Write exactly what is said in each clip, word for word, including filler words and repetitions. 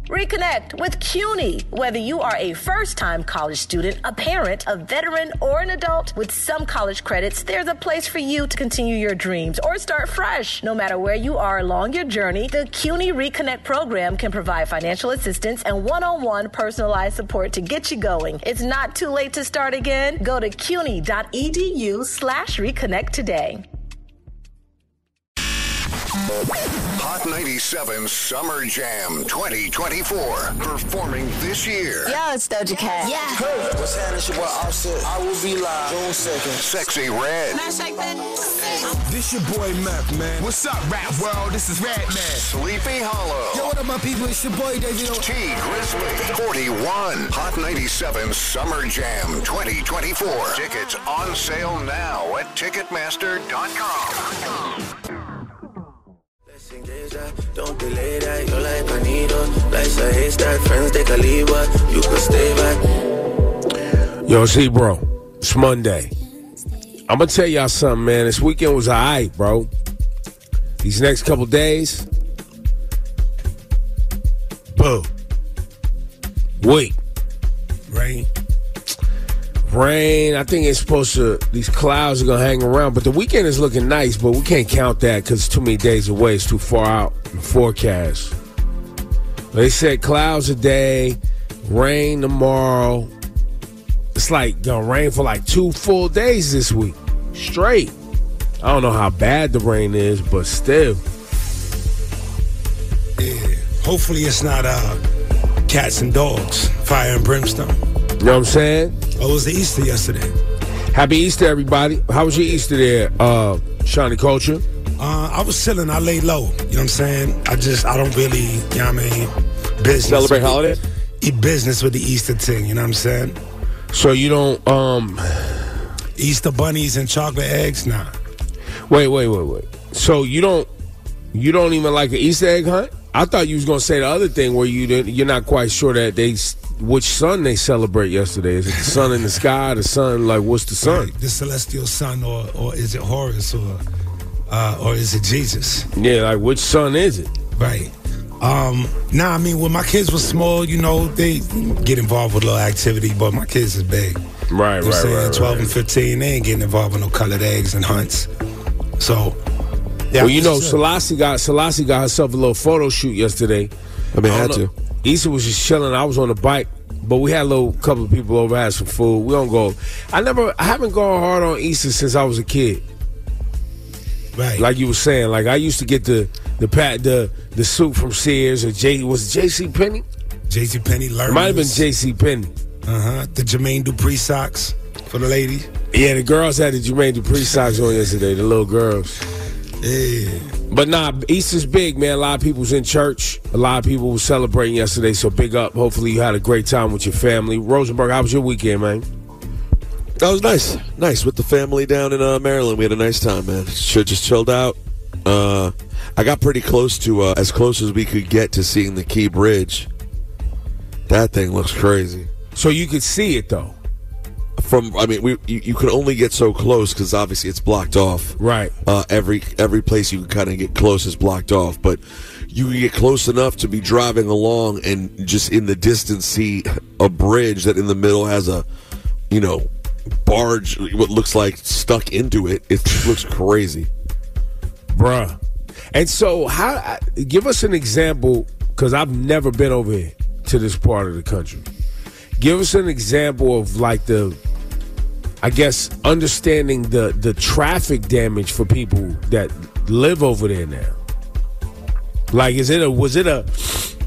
Reconnect with CUNY. Whether you are a first-time college student, a parent, a veteran, or an adult, with some college credits, there's a place for you to continue your dreams or start fresh. No matter where you are along your journey, the CUNY Reconnect program can provide financial assistance and one-on-one personalized support to get you going. It's not too late to start again. Go to cuny.edu slash reconnect today. Hot ninety-seven Summer Jam twenty twenty-four. Performing this year. Yo, it's Doja Cat. Yeah. Hey, what's happening? It's your boy Offset. I will be live June second. Sexy Red. This your boy Meth, man. What's up, rap world? This is Red Man. Sleepy Hollow. Yo, what up, my people? It's your boy David. T Grizzly. forty-one. Hot ninety-seven Summer Jam twenty twenty-four. Tickets on sale now at Ticketmaster dot com. Don't delay that, you're like a needle. Life's a haystack, friends they can leave, but you could stay back. Yo, see, bro, it's Monday. I'm gonna tell y'all something, man. This weekend was alright, bro. These next couple days, boo. Wait. Rain. Rain. I think it's supposed to, these clouds are going to hang around. But the weekend is looking nice, but we can't count that because it's too many days away. It's too far out in the forecast. They said clouds a day, rain tomorrow. It's like going to rain for like two full days this week. Straight. I don't know how bad the rain is, but still. Yeah. Hopefully it's not uh, cats and dogs, fire and brimstone. You know what I'm saying? Oh, it was the Easter yesterday. Happy Easter, everybody. How was your Easter there, uh, Shawnee Culture? Uh, I was chilling. I laid low. You know what I'm saying? I just, I don't really, you know what I mean, business. Celebrate holidays? Eat business with the Easter thing, you know what I'm saying? So you don't, um... Easter bunnies and chocolate eggs? Nah. Wait, wait, wait, wait. So you don't, you don't even like an Easter egg hunt? I thought you was going to say the other thing where you didn't, you're not quite sure that they... Which sun they celebrate yesterday? Is it the sun in the sky? The sun, like, what's the sun? Right, the celestial sun, or or is it Horus, or uh, or is it Jesus? Yeah, like, which sun is it? Right. Um, nah, I mean, when my kids were small, you know, they get involved with a little activity, but my kids is big. Right, you know right, saying? right. twelve right. and fifteen, they ain't getting involved with no colored eggs and hunts. So, yeah. Well, you know, Selassie got Selassie got herself a little photo shoot yesterday. I mean, I had know. to. Issa was just chilling. I was on the bike, but we had a little couple of people over, had some food. We don't go. I never, I haven't gone hard on Issa since I was a kid. Right. Like you were saying, like I used to get the the pat the the suit from Sears or J was it J C Penney? J C Penney learned. Might have been J C Penney. Uh huh. The Jermaine Dupri socks for the ladies. Yeah, the girls had the Jermaine Dupri socks on yesterday. The little girls. Yeah. But nah, Easter's big, man. A lot of people was in church. A lot of people were celebrating yesterday, so big up. Hopefully you had a great time with your family. Rosenberg, how was your weekend, man? That was nice. Nice. With the family down in uh, Maryland. We had a nice time, man. Should just chilled out. Uh, I got pretty close to, uh, as close as we could get to seeing the Key Bridge. That thing looks crazy. So you could see it, though? From, I mean, we you, you could only get so close because obviously it's blocked off. Right. Uh, every every place you can kind of get close is blocked off, but you can get close enough to be driving along and just in the distance see a bridge that in the middle has a, you know, barge, what looks like stuck into it. It looks crazy. Bruh. And so, how? Give us an example, because I've never been over here to this part of the country. Give us an example of like the, I guess, understanding the, the traffic damage for people that live over there now. Like, is it a, was it a,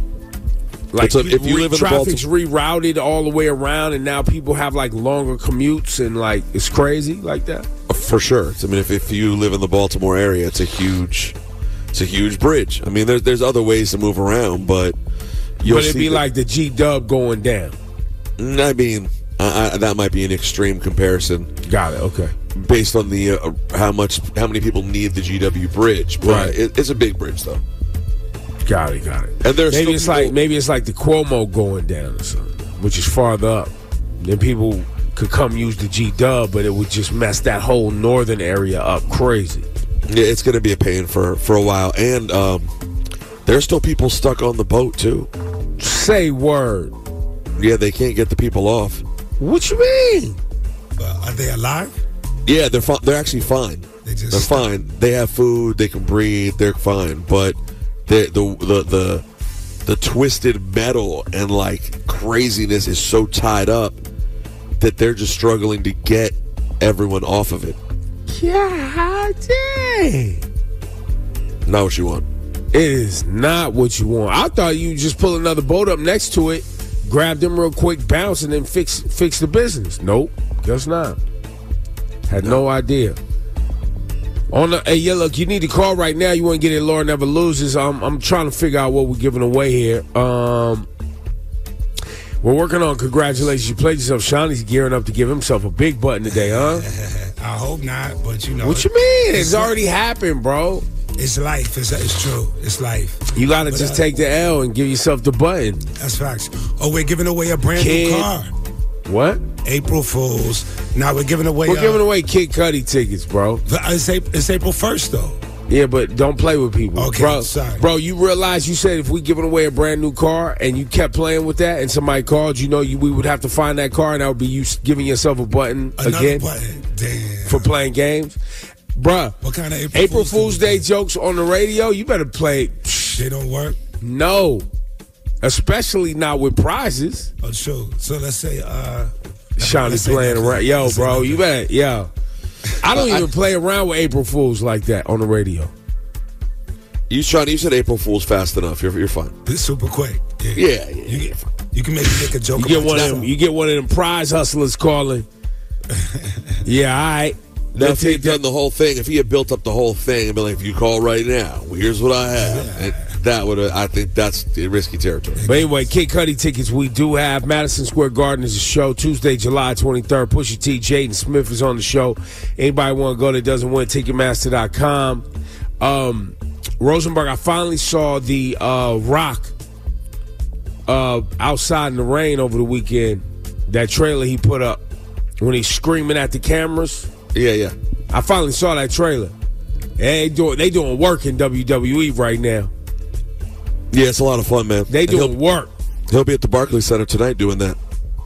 like, a, if you re- live in traffic's Baltimore- rerouted all the way around and now people have like longer commutes and like, it's crazy like that? For sure. I mean, if, if you live in the Baltimore area, it's a huge, it's a huge bridge. I mean, there's, there's other ways to move around, but you'll But it'd see be that- like the G-Dub going down. I mean, I, I, that might be an extreme comparison. Got it. Okay. Based on the uh, how much, how many people need the G W bridge, but Right. it, it's a big bridge though. Got it. Got it. And there's maybe still it's people- like maybe it's like the Cuomo going down or something, which is farther up. Then people could come use the G Dub, but it would just mess that whole northern area up crazy. Yeah, it's going to be a pain for for a while, and um, there's still people stuck on the boat too. Say word. Yeah, they can't get the people off. What you mean? Uh, are they alive? Yeah, they're fi- they're actually fine. They just they're fine. They have food. They can breathe. They're fine. But the the the the, the twisted metal and like craziness is so tied up that they're just struggling to get everyone off of it. Yeah, dang. Not what you want. It is not what you want. I thought you just pull another boat up next to it, grab them real quick, bounce, and then fix fix the business. Nope, guess not. Had no, no idea. On the, hey, yeah, look, you need to call right now. You want to get it, Lord Never Loses. I'm, I'm trying to figure out what we're giving away here. Um, we're working on congratulations. You played yourself. Shawnee's gearing up to give himself a big button today, huh? I hope not, but you know. What you mean? It's, it's already happened, bro. It's life. It's, it's true. It's life. You got to but, just uh, take the L and give yourself the button. That's facts. Oh, we're giving away a brand Kid. new car. What? April Fools. Now we're giving away. We're uh, giving away Kid Cudi tickets, bro. It's April, it's April first, though. Yeah, but don't play with people. Okay, bro, sorry. Bro, you realize you said if we giving away a brand new car and you kept playing with that and somebody called, you know you we would have to find that car and that would be you giving yourself a button Another again button. Damn. for playing games. Bruh, What kind of April, April Fools Fool's do we Day do? jokes on the radio, you better play. They don't work? No. Especially not with prizes. Oh, sure. So let's say, uh... Shawnee let's say playing nothing. around. Yo, Let's say bro, nothing. you better, yo. I don't I- even play around with April Fools like that on the radio. You trying? You said April Fool's fast enough. You're you're fine. It's super quick. Yeah, Yeah, yeah, You, yeah. get, you can maybe make a joke You get about one of yourself. them. You get one of them prize hustlers calling. Yeah, all right. Now, They'll if he had take that- done the whole thing, if he had built up the whole thing and been like, if you call right now, well, here's what I have. And that would have, I think that's risky territory. But anyway, Kid Cudi tickets we do have. Madison Square Garden is a show Tuesday, July twenty-third. Pusha T, Jaden Smith is on the show. Anybody want to go that doesn't win, Ticketmaster dot com. Um, Rosenberg, I finally saw the uh, Rock uh, outside in the rain over the weekend. That trailer he put up when he's screaming at the cameras. Yeah, yeah. I finally saw that trailer. They doing they doing work in W W E right now. Yeah, it's a lot of fun, man. They And doing he'll, work, he'll be at the Barclays Center tonight doing that.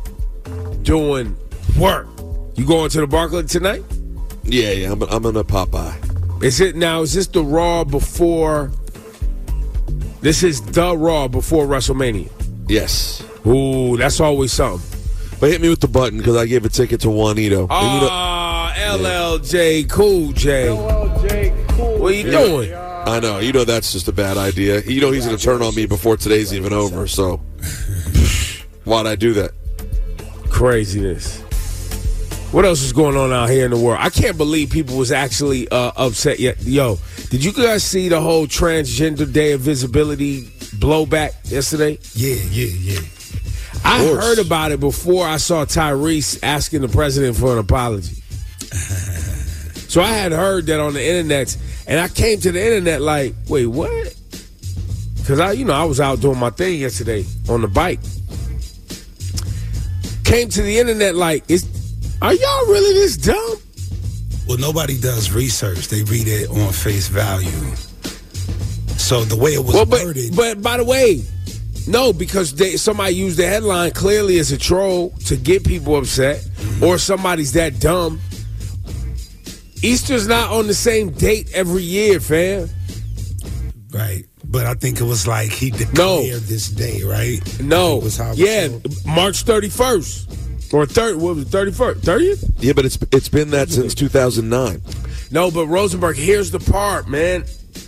doing work. You going to the Barclays tonight? Yeah, yeah. I'm, I'm gonna pop by. Is it now? Is this the Raw before? This is the Raw before WrestleMania. Yes. Ooh, that's always something. But hit me with the button because I gave a ticket to Juanito. And you know- Ah, L L J Cool J. L L J Cool. What are you doing? I know. You know that's just a bad idea. You know he's going to turn on me before today's even over. So why'd I do that? Craziness. What else is going on out here in the world? I can't believe people was actually uh, upset yet. Yo, did you guys see the whole Transgender Day of Visibility blowback yesterday? Yeah, yeah, yeah. I course. heard about it before I saw Tyrese asking the president for an apology. So I had heard that on the internet, and I came to the internet like, wait, what? Because I, you know, I was out doing my thing yesterday on the bike. Came to the internet like, is are y'all really this dumb? Well, nobody does research. They read it on face value. So the way it was Well, but worded... but by the way, no, because they, somebody used the headline clearly as a troll to get people upset, mm-hmm. or somebody's that dumb. Easter's not on the same date every year, fam. Right. But I think it was like he declared No. this day, right? No, It was how it was yeah, told. March thirty-first or third. What was it, thirty-first, thirtieth? Yeah, but it's it's been that since two thousand nine. No, but Rosenberg, here's the part, man.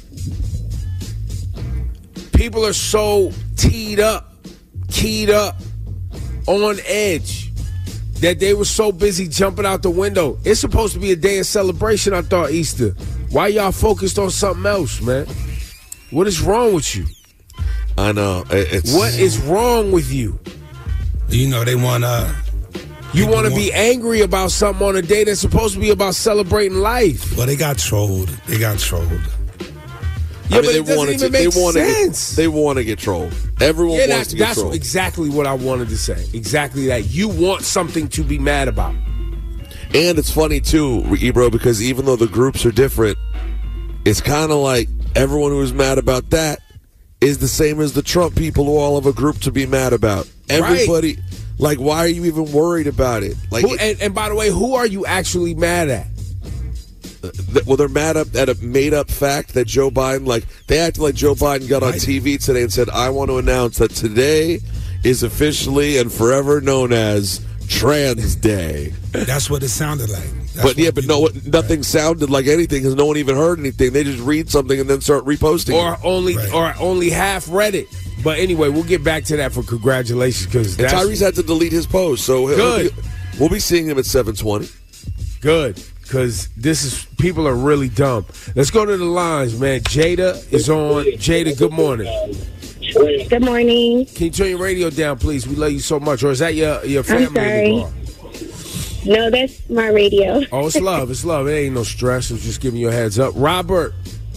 People are so teed up, keyed up, on edge, that they were so busy jumping out the window. It's supposed to be a day of celebration, I thought, Easter. Why y'all focused on something else, man? What is wrong with you? I know. It- It's What is wrong with you? You know, they want to... You want to be angry about something on a day that's supposed to be about celebrating life. Well, they got trolled. They got trolled. Yeah, I mean, but they it doesn't wanted even to, make they want to sense. get, they want to get trolled. Everyone Yeah, wants that's, to get that's trolled. exactly what I wanted to say. Exactly that. You want something to be mad about. And it's funny too, Ebro, because even though the groups are different, it's kind of like everyone who was mad about that is the same as the Trump people who all have a group to be mad about. Everybody, right. Like, why are you even worried about it? Like, who, and, and by the way, who are you actually mad at? Well, they're mad at a made-up fact that Joe Biden, like, they acted like Joe Biden got on T V today and said, I want to announce that today is officially and forever known as Trans Day. That's what it sounded like. That's but yeah, but no, people, nothing right. sounded like anything because no one even heard anything. They just read something and then start reposting or it. only right. or only half read it. But anyway, we'll get back to that for congratulations because Tyrese had to delete his post, so good. Be, we'll be seeing him at seven twenty. Good, because this is people are really dumb. Let's go to the lines, man. Jada is on. Jada, good morning. Good morning. Can you turn your radio down, please? We love you so much. Or is that your your family? I'm sorry. In the car? No, that's my radio. Oh, it's love. It's love. It ain't no stress. It's just giving you a heads up. Robert.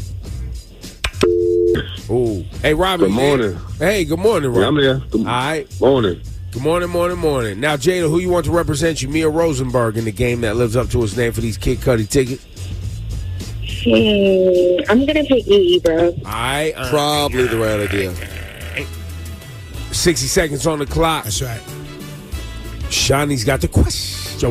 Oh, hey, Robert. Good morning. Man. Hey, good morning, Robert. Yeah, I'm there. Good All right. morning. Good morning, morning, morning. Now, Jada, who you want to represent you? Me or Rosenberg in the game that lives up to his name for these Kid Cudi tickets? Hmm, I'm going to pick E, bro. All right. Uh, Probably the right idea. sixty seconds on the clock. That's right. Shawnee's got the question.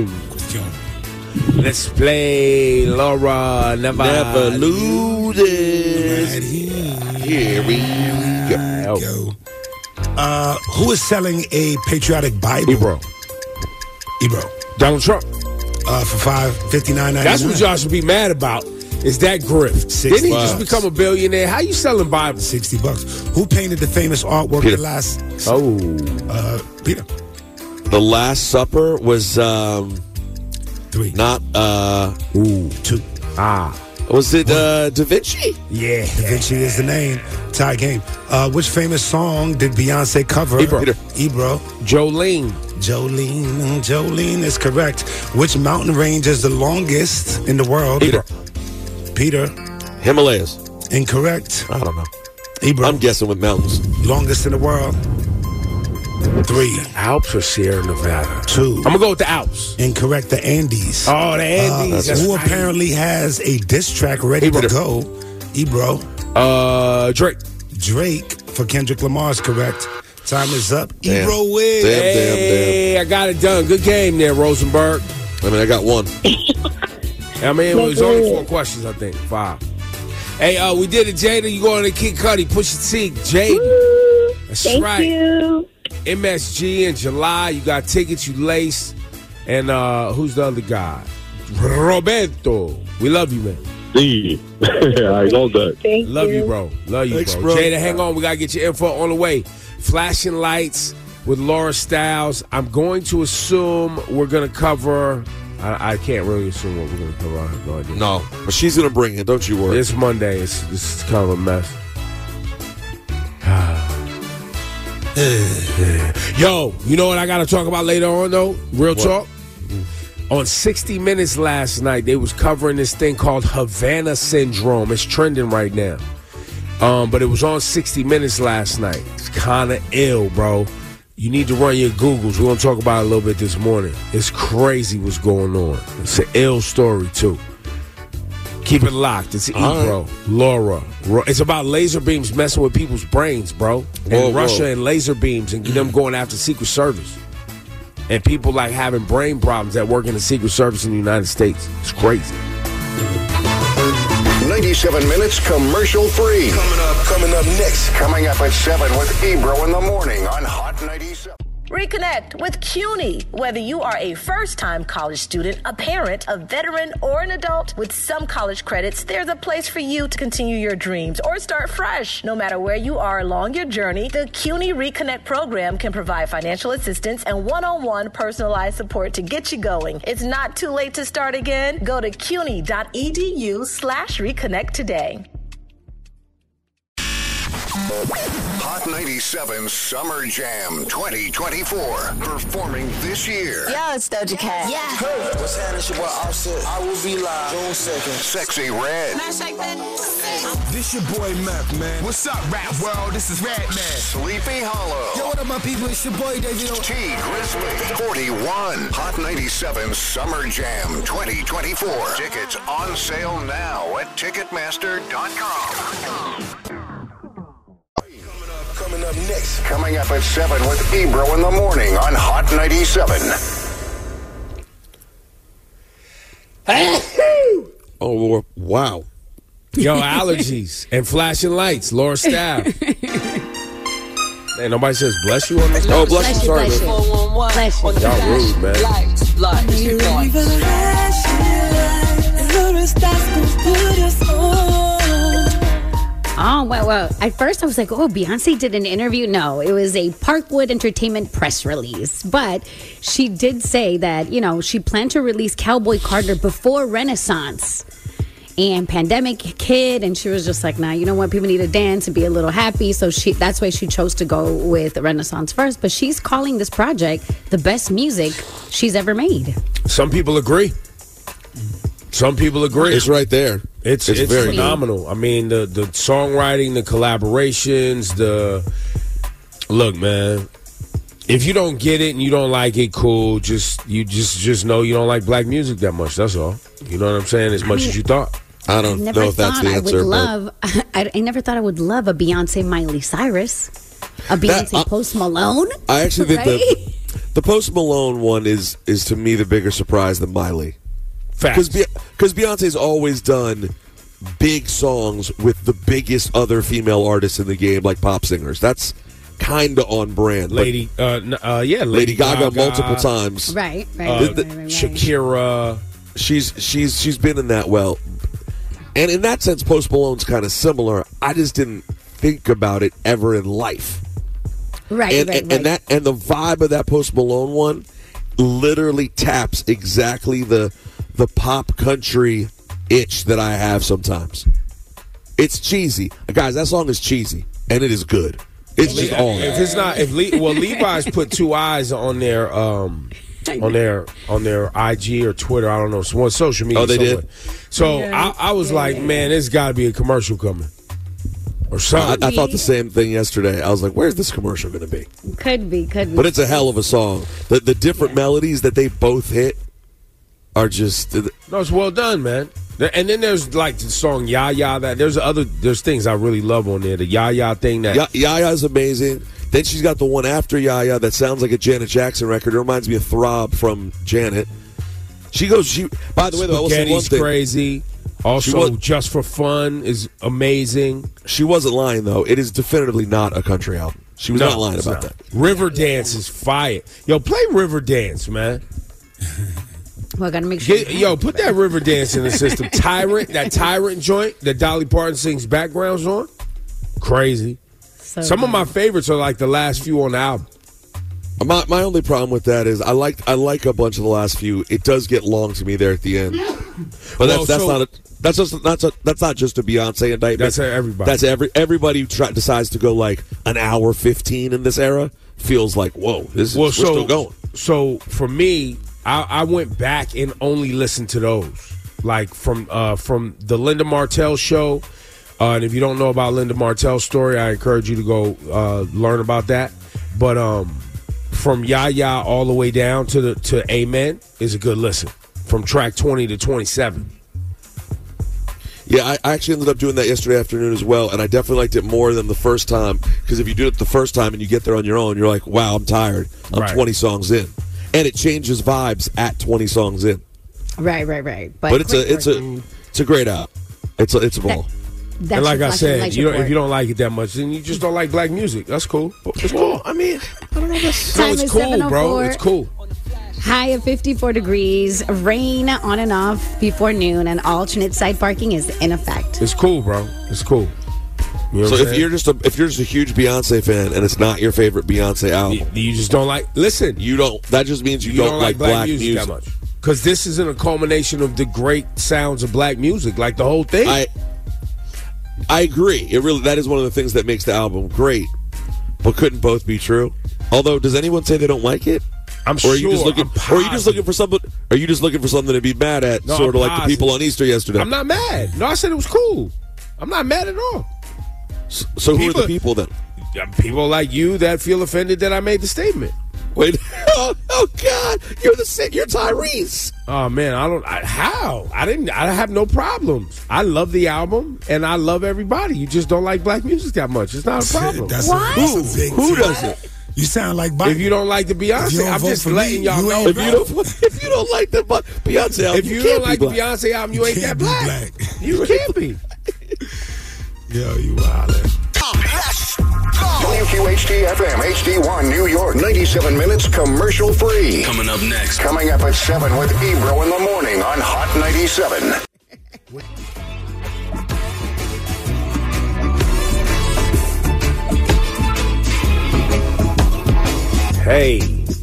Let's play Laura Never, Never lose it. Right here. Here we go. go. Uh, who is selling a patriotic Bible? Ebro. Ebro. Donald Trump. Uh, for five fifty nine ninety nine. That's what y'all should be mad about. Is that grift? Six Didn't he bucks. just become a billionaire? How you selling Bibles? Sixty bucks. Who painted the famous artwork? Peter. The last. Oh, Uh, Peter. The Last Supper was um, Three. not. Uh, ooh, Two. ah, was it uh, Da Vinci? Yeah. Da Vinci is the name. Tie game. Uh, which famous song did Beyonce cover? Ebro. Peter. Ebro. Jolene. Jolene. Jolene is correct. Which mountain range is the longest in the world? Peter. Peter. Himalayas. Incorrect. I don't know. Ebro. I'm guessing with mountains. Longest in the world. Three. Alps or Sierra Nevada? Two. I'm gonna go with the Alps. Incorrect. The Andes. Oh, the Andes. Uh, That's who right. apparently has a diss track ready Ebro. to go? Ebro. Uh, Drake. Drake for Kendrick Lamar is correct. Time is up. Damn. Ebro wins. Damn, damn, damn. Hey, I got it done. Good game there, Rosenberg. I mean, I got one. I mean, it was only four questions, I think. Five. Hey, uh, we did it, Jada. You going to Kid Cudi. Push your T. Jada. That's Thank right. you. M S G in July. You got tickets. You lace. And uh, who's the other guy? Roberto. We love you, man. See, I love that. Thank Love you. you, bro. Love you, Thanks, bro. bro. Jada, hang on. We got to get your info on the way. Flashing Lights with Laura Stiles. I'm going to assume we're going to cover. I, I can't really assume what we're going to cover. I have no idea. No, but she's gonna bring it. Don't you worry. It's Monday. It's, this is kind of a mess. Yo, you know what I got to talk about later on, though? Real What? talk. On sixty minutes last night, they was covering this thing called Havana Syndrome. It's trending right now. Um, but it was on sixty minutes last night. It's kind of ill, bro. You need to run your Googles. We're going to talk about it a little bit this morning. It's crazy what's going on. It's an ill story, too. Keep it locked. It's Ebro, Laura. Ro- It's about laser beams messing with people's brains, bro. And Whoa, Russia whoa. and laser beams and them going after Secret Service. And people like having brain problems that work in the Secret Service in the United States. It's crazy. ninety-seven minutes commercial free. Coming up, coming up next. Coming up at seven with Ebro in the morning on Hot ninety-seven. Reconnect with CUNY. Whether you are a first-time college student, a parent, a veteran, or an adult, with some college credits, there's a place for you to continue your dreams or start fresh. No matter where you are along your journey, the CUNY Reconnect program can provide financial assistance and one-on-one personalized support to get you going. It's not too late to start again. Go to cuny.edu slash reconnect today. Hot ninety-seven Summer Jam twenty twenty-four. Performing this year. Yo, it's Doja Cat. Yeah. Hey, what's happening? It's your boy Offset. I will be live June second. Sexy Red. This your boy Meth, man. What's up, rap world? This is Red Man. Sleepy Hollow. Yo, what up, my people? It's your boy David. T Grizzly. forty-one. Hot ninety-seven Summer Jam twenty twenty-four. Tickets on sale now at Ticketmaster dot com. next. Coming up at seven with Ebro in the morning on Hot ninety-seven. Oh, wow. Yo, allergies and flashing lights. Laura Staff. Man, nobody says bless you on this. Oh, bless you. Sorry, bless you. man. Bless you. Y'all rude, man. Lights, lights, keep going. Oh, well, well, at first I was like, oh, Beyonce did an interview. No, it was a Parkwood Entertainment press release. But she did say that, you know, she planned to release Cowboy Carter before Renaissance. And pandemic hit, and she was just like, nah, you know what? People need to dance and be a little happy. So she that's why she chose to go with Renaissance first. But she's calling this project the best music she's ever made. Some people agree. Some people agree. It's right there. It's it's, it's very phenomenal. I mean, the the songwriting, the collaborations, the look, man. If you don't get it and you don't like it, cool. Just you just just know you don't like black music that much. That's all. You know what I'm saying? As much I mean, as you thought. I don't never know if that's the I answer. Would love, I, I never thought I would love a Beyonce Miley Cyrus, a Beyonce that, uh, Post Malone. I actually think right? the the Post Malone one is is to me the bigger surprise than Miley. Facts. Because Beyonce's always done big songs with the biggest other female artists in the game, like pop singers. That's kind of on brand. Lady, uh, uh, yeah, Lady, Lady Gaga, Gaga multiple times. Right, right, uh, right, the, right, right. Shakira. She's she's she's been in that well. And in that sense, Post Malone's kind of similar. I just didn't think about it ever in life. Right, and, right, and, right. and that and the vibe of that Post Malone one literally taps exactly the the pop country itch that I have sometimes. It's cheesy, guys. That song is cheesy, and it is good. It's just Le- all. If it's not, if Le- well, Levi's put two eyes on their um on their on their I G or Twitter. I don't know, one social media. Oh, they somewhere. did. So Yeah. I, I was Yeah. like, man, there's got to be a commercial coming or something. I, I thought the same thing yesterday. I was like, "Where's this commercial going to be?" Could be, could be. But it's a hell of a song. The the different Yeah. melodies that they both hit are just. No, it's well done, man. And then there's like the song "Ya Ya." That there's other there's things I really love on there. The "Ya Ya" thing that Ya- Yaya's amazing. Then she's got the one after Yaya that sounds like a Janet Jackson record. It reminds me of Throb from Janet. She goes. She. By the way, though, I will say one Spaghetti's thing. crazy. Also, was- Just for Fun is amazing. She wasn't lying though. It is definitively not a country album. She was No, not lying it's about not. that. River Dance is fire. Yo, play River Dance, man. Well, I gotta make sure. Get, yo, put that River Dance in the system. Tyrant, that Tyrant joint that Dolly Parton sings backgrounds on. Crazy. So Some of good. my favorites are like the last few on the album. My my only problem with that is I like I like a bunch of the last few. It does get long to me there at the end. But that's Well, that's so- not a, that's just that's a, that's not just a Beyonce indictment. That's everybody. That's every everybody who try, decides to go like an hour fifteen in this era feels like whoa, this is Well, we're so still going. so for me, I, I went back and only listened to those, like from uh, from the Linda Martell show. Uh, and if you don't know about Linda Martell's story, I encourage you to go uh, learn about that. But um, from Ya Ya all the way down to the to Amen is a good listen. From track twenty to twenty-seven. Yeah, I, I actually ended up doing that yesterday afternoon as well, and I definitely liked it more than the first time because if you do it the first time and you get there on your own, you're like, wow, I'm tired. I'm Right. twenty songs in, and it changes vibes at twenty songs in. Right, right, right. But, But it's great a it's work, a man. it's a great album. It's a, it's a ball. That's And like your I flashing said, light you don't, if report. you don't like it that much, then you just don't like black music. That's cool. It's cool. I mean, I don't know. That's, No, Time it's is cool, bro. seven oh four. It's cool. High of fifty-four degrees, rain on and off before noon, and alternate side parking is in effect. It's cool, bro. It's cool. You know so what I'm if saying? you're just a if you're just a huge Beyonce fan and it's not your favorite Beyonce album, you, you just don't like. Listen, you don't. That just means you, you don't, like black, music. that much. Because this isn't a culmination of the great sounds of black music, like the whole thing. I I agree. It really that is one of the things that makes the album great. But couldn't both be true? Although, does anyone say they don't like it? I'm or are you sure. just looking? I'm Or are you just looking for something? Are you just looking for something to be mad at? No, sort of I'm like the people positive. on Easter yesterday. I'm not mad. No, I said it was cool. I'm not mad at all. So, so who are the people then? Yeah, People like you that feel offended that I made the statement. Wait, oh, oh God, you're the you're Tyrese. Oh man, I don't. I, how? I didn't. I have no problems. I love the album and I love everybody. You just don't like black music that much. It's not a problem. That's what? A, that's a big Who thing. doesn't? You sound like Biden. If you don't like the Beyonce, I'm just letting me, y'all you know. If you don't, if you don't like the Beyonce album, if you, you don't can't like be the black. Beyonce album, you, You ain't can't that be black. black. You can't be. Yo, you wildin'. W Q H T F M H D one New York, ninety-seven minutes commercial free. Coming up next. Coming up at seven with Ebro in the morning on Hot ninety-seven. Hey,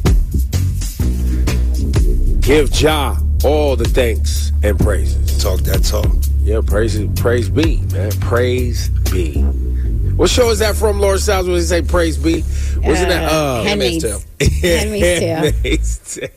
give Jah all the thanks and praises. Talk that talk. Yeah, praise praise be, man. Praise be. What show is that from, Lord Styles, when they say praise be? Wasn't that uh Handmaid's Tale? Handmaid's Tale. Handmaid's Tale.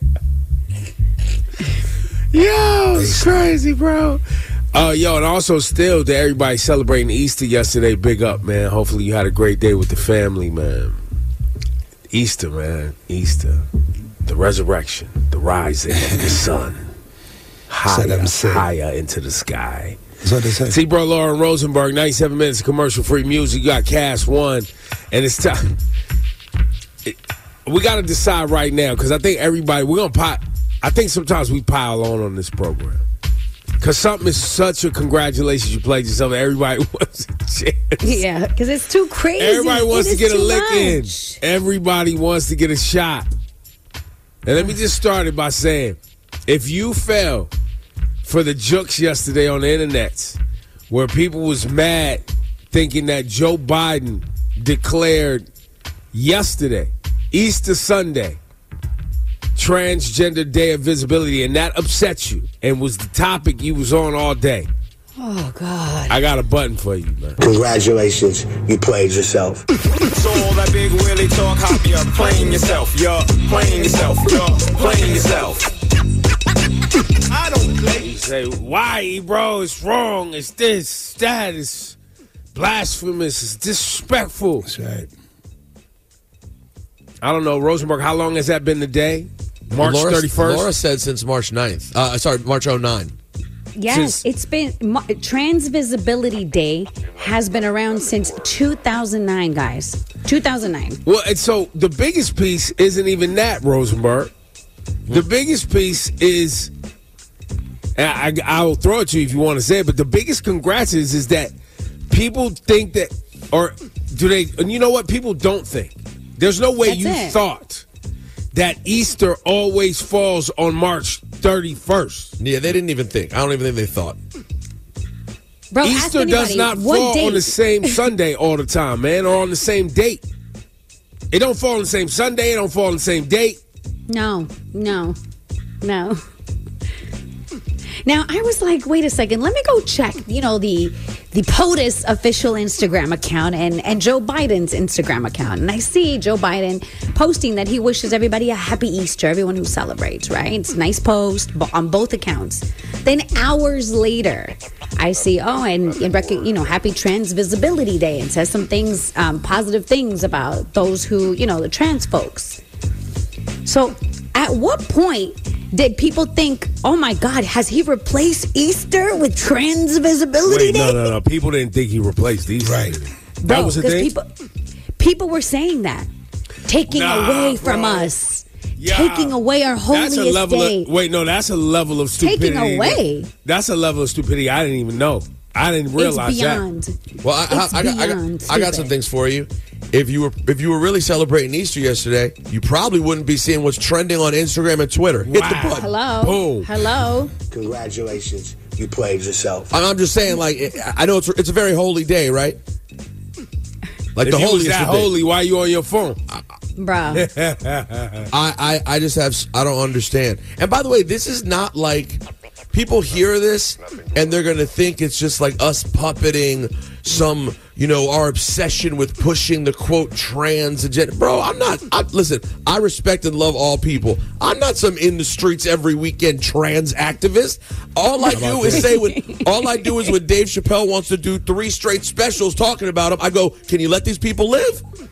Yo, it's crazy, bro. Uh, yo, and also still to everybody celebrating Easter yesterday, big up, man. Hopefully you had a great day with the family, man. Easter, man. Easter. The resurrection. The rising of the sun. Higher, higher into the sky. That's what they say. See, bro, Lauren Rosenberg, ninety-seven minutes of commercial-free music. You got Cast One, and it's time. It, we got to decide right now, because I think everybody, we're going to pile, I think sometimes we pile on on this program. Because something is such a congratulations you played yourself, everybody wants a chance. Yeah, because it's too crazy. Everybody wants It to is get a too lick much. in. Everybody wants to get a shot. And let me just start it by saying, if you fell for the jokes yesterday on the internet, where people was mad thinking that Joe Biden declared yesterday, Easter Sunday, Transgender Day of Visibility, and that upset you and was the topic you was on all day. Oh, God. I got a button for you, man. Congratulations, you played yourself. So all that big Willie talk, hop you up, playing yourself, you're playing yourself, you're playing yourself. I don't play. You say, why, bro? It's wrong. It's this, that. It's blasphemous. It's disrespectful. That's right. I don't know, Rosenberg, how long has that been today? March Laura, thirty-first? Laura said since March ninth. Uh, sorry, March oh nine. Yes, Since- it's been Trans Visibility Day has been around since two thousand nine, guys. two thousand nine. Well, and so the biggest piece isn't even that, Rosenberg. The biggest piece is, and I, I'll throw it to you if you want to say it, but the biggest congrats is, is that people think that, or do they, and you know what? People don't think. There's no way That's you it. thought that Easter always falls on March thirty-first. Yeah, they didn't even think. I don't even think they thought. Bro, ask Easter does anybody, not what fall date? on the same Sunday all the time, man, or on the same date. It don't fall on the same Sunday. It don't fall on the same date. No, no, no. Now, I was like, wait a second, let me go check, you know, the the POTUS official Instagram account and, and Joe Biden's Instagram account. And I see Joe Biden posting that he wishes everybody a happy Easter, everyone who celebrates, right? It's a nice post on both accounts. Then hours later, I see, oh, and, and rec- you know, happy Trans Visibility Day, and says some things, um, positive things about those who, you know, the trans folks. So at what point did people think, oh my God, has he replaced Easter with Trans Visibility Wait, Day? no, no, no. People didn't think he replaced Easter. Right. That Bro, was the 'cause thing? People, people were saying that. Taking Nah, away from bro. us. Yeah. Taking away our holiest That's a level day. of, wait, no, that's a level of stupidity. Taking away. That's a level of stupidity I didn't even know. I didn't realize It's beyond. that. Well, I, It's I, I, got, I, beyond got, I got some stupid. things for you. If you were if you were really celebrating Easter yesterday, you probably wouldn't be seeing what's trending on Instagram and Twitter. Hit the Wow. button. Hello. Boom. Hello. Congratulations, you played yourself. I'm I'm just saying, like, I know it's it's a very holy day, right? Like If the you was holiest that of days. holy, why you on your phone? Bro. I, I, I just have, I don't understand. And by the way, this is not like, people hear this and they're going to think it's just like us puppeting some, you know, our obsession with pushing the quote trans agenda. Bro, I'm not, I, listen, I respect and love all people. I'm not some in the streets every weekend trans activist. All I do is say, when, all I do is when Dave Chappelle wants to do three straight specials talking about him, I go, can you let these people live?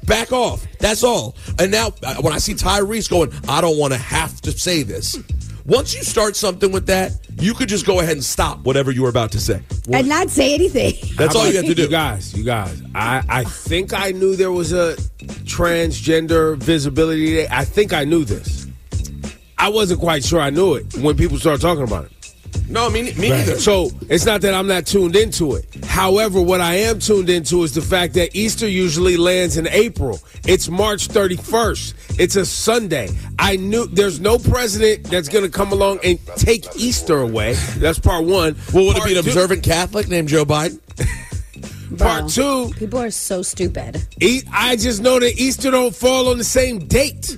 back off. That's all. And now uh, when I see Tyrese going, I don't want to have to say this. Once you start something with that, you could just go ahead and stop whatever you were about to say. And not say anything. That's How all you about- have to do. You guys, you guys. I, I think I knew there was a transgender visibility day. I think I knew this. I wasn't quite sure I knew it when people started talking about it. No, me, me Right. neither. So it's not that I'm not tuned into it. However, what I am tuned into is the fact that Easter usually lands in April. It's March thirty-first. It's a Sunday. I knew there's no president that's going to come along and take Easter away. That's part one. Well, would Part it be an two- observant Catholic named Joe Biden? Part two. People are so stupid. E- I just know that Easter don't fall on the same date.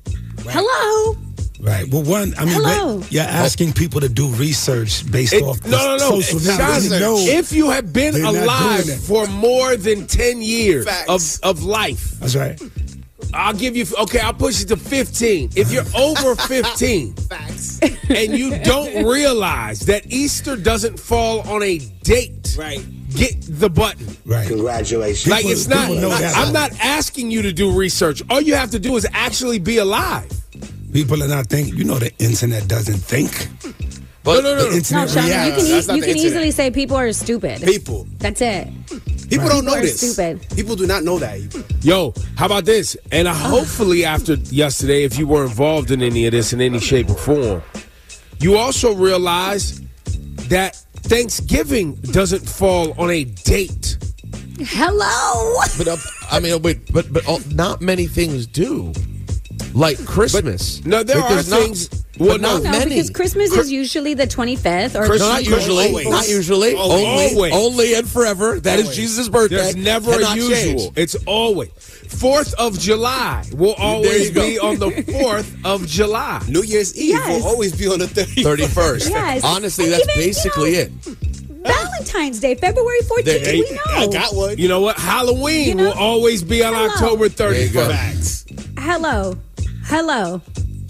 Hello. Right. Well, one, I mean, Hello. but you're asking people to do research based It- off no, no, no. social media. Johnny, They know if you have been they're not alive doing that. for more than ten years of, of life, That's right. I'll give you, okay, I'll push it to fifteen. If you're over fifteen and you don't realize that Easter doesn't fall on a date, Right. get the button. Right. Congratulations. Like, it's not, people know that. I'm not asking you to do research. All you have to do is actually be alive. People are not thinking. You know, the internet doesn't think. But no, no, The no. No, internet Sean, you reacts. can, That's e- not you the can internet. easily say people are stupid. People. That's it. People don't know People are this. stupid. People do not know that. Yo, how about this? And uh, hopefully after yesterday, if you were involved in any of this in any shape or form, you also realize that Thanksgiving doesn't fall on a date. Hello. But uh, I mean, wait, but but uh, not many things do. Like Christmas. No, there Like, are there's not- things. but Well, not No, many. because Christmas is usually the twenty-fifth or No, not usually. Always. Not usually. Always. Only, Always. only and forever. That is Always. Jesus' birthday. There's never a Cannot usual. change. It's always. Fourth of July will always you go. be on the fourth of July. New Year's Eve Yes. will always be on the thirty-first. thirty-first. Yes. Honestly, And that's even, you basically know, it. Valentine's Day, February fourteenth. There- We know. I got one. You know what? Halloween You know- will always be on Hello. October There you go. thirty-first. Facts. Hello. Hello.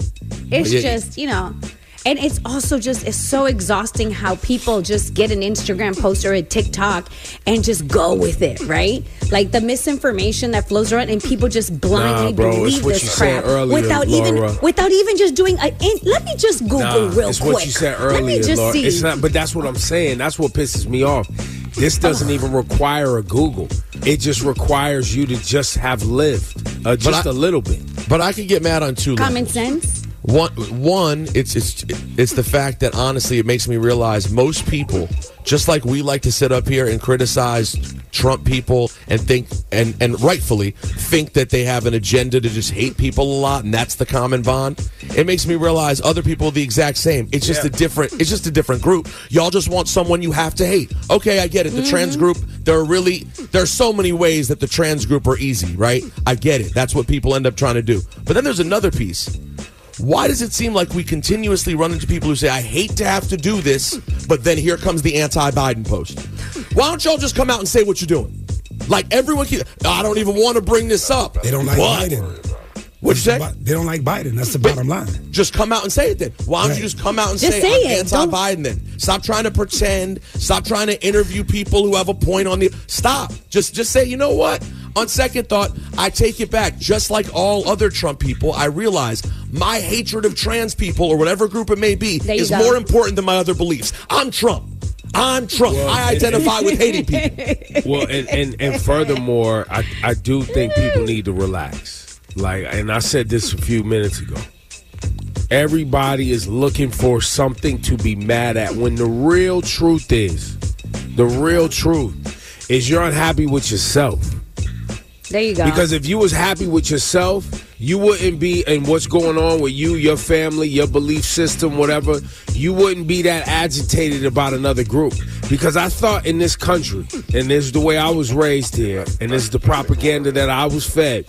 It's Yeah. just, you know, and it's also just, it's so exhausting how people just get an Instagram post or a TikTok and just go with it, right? Like the misinformation that flows around and people just blindly Nah, bro, it's believe what this you said crap earlier, without even Laura. without even just doing a. In, let me just Google Nah, real it's quick. what you said Let me earlier, just Laura. see. It's not, but that's what I'm saying. That's what pisses me off. This doesn't even require a Google. It just requires you to just have lived uh, just I- a little bit. But I could get mad on two Common levels. sense. One, one, it's it's it's the fact that honestly, it makes me realize most people, just like we like to sit up here and criticize Trump people and think and and rightfully think that they have an agenda to just hate people a lot, and that's the common bond. It makes me realize other people are the exact same. It's just a different. It's just a different group. Y'all just want someone you have to hate. Okay, I get it. The trans group, there are really there are so many ways that the trans group are easy, right? I get it. That's what people end up trying to do. But then there's another piece. Why does it seem like we continuously run into people who say, I hate to have to do this, but then here comes the anti-Biden post? Why don't y'all just come out and say what you're doing? Like everyone keeps, I don't even want to bring this up. They don't like What? Biden. What'd you say? That's the bo- They don't like Biden. That's the bottom line. Just come out and say it then. Why don't Right. you just come out and Just say, say I'm it. Don't- anti-Biden then? Stop trying to pretend. Stop trying to interview people who have a point on the... Stop. Just just say, you know what? On second thought, I take it back. Just like all other Trump people, I realize my hatred of trans people or whatever group it may be There you is go. more important than my other beliefs. I'm Trump. I'm Trump. Well, I identify with hating people. Well, and, and, and furthermore, I, I do think people need to relax. Like, and I said this a few minutes ago. Everybody is looking for something to be mad at when the real truth is, the real truth is you're unhappy with yourself. There you go. Because if you was happy with yourself, you wouldn't be, and what's going on with you, your family, your belief system, whatever, you wouldn't be that agitated about another group. Because I thought in this country, and this is the way I was raised here, and this is the propaganda that I was fed,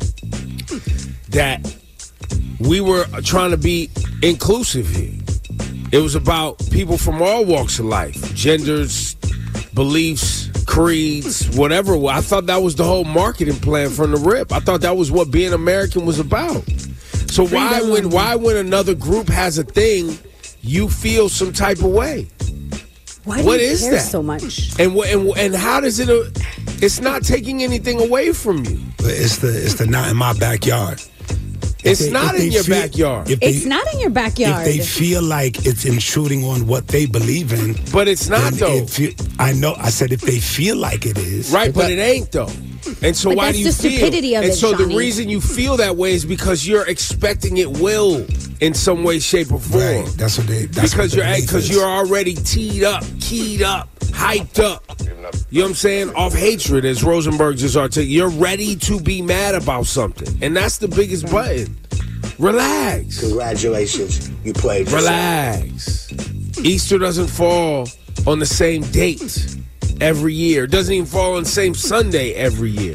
that we were trying to be inclusive here. It was about people from all walks of life, genders, beliefs, creeds, whatever. I thought that was the whole marketing plan from the rip. I thought that was what being American was about. So why when why when another group has a thing, you feel some type of way? Why do What you is care that? so much? And wh- and wh- and how does it? Uh, it's not taking anything away from you. But it's the it's the not in my backyard. It's If they- not if they in your feel- backyard. if they- It's not in your backyard. If they feel like it's intruding on what they believe in, But it's not, then though. it fe- I know. I said if they feel like it is, Right, but it ain't though. And so But why that's do you the feel? stupidity of and it, so Johnny. the reason you feel that way is because you're expecting it will in some way, shape, or form. Right. That's what they. That's because what the you're belief because is. you're already teed up, keyed up, hyped up. You know what I'm saying? Off hatred, as Rosenberg just articulated. You're ready to be mad about something, and that's the biggest button. Relax. Congratulations, you played yourself. Relax. Easter doesn't fall on the same date every year. It doesn't even fall on the same Sunday every year.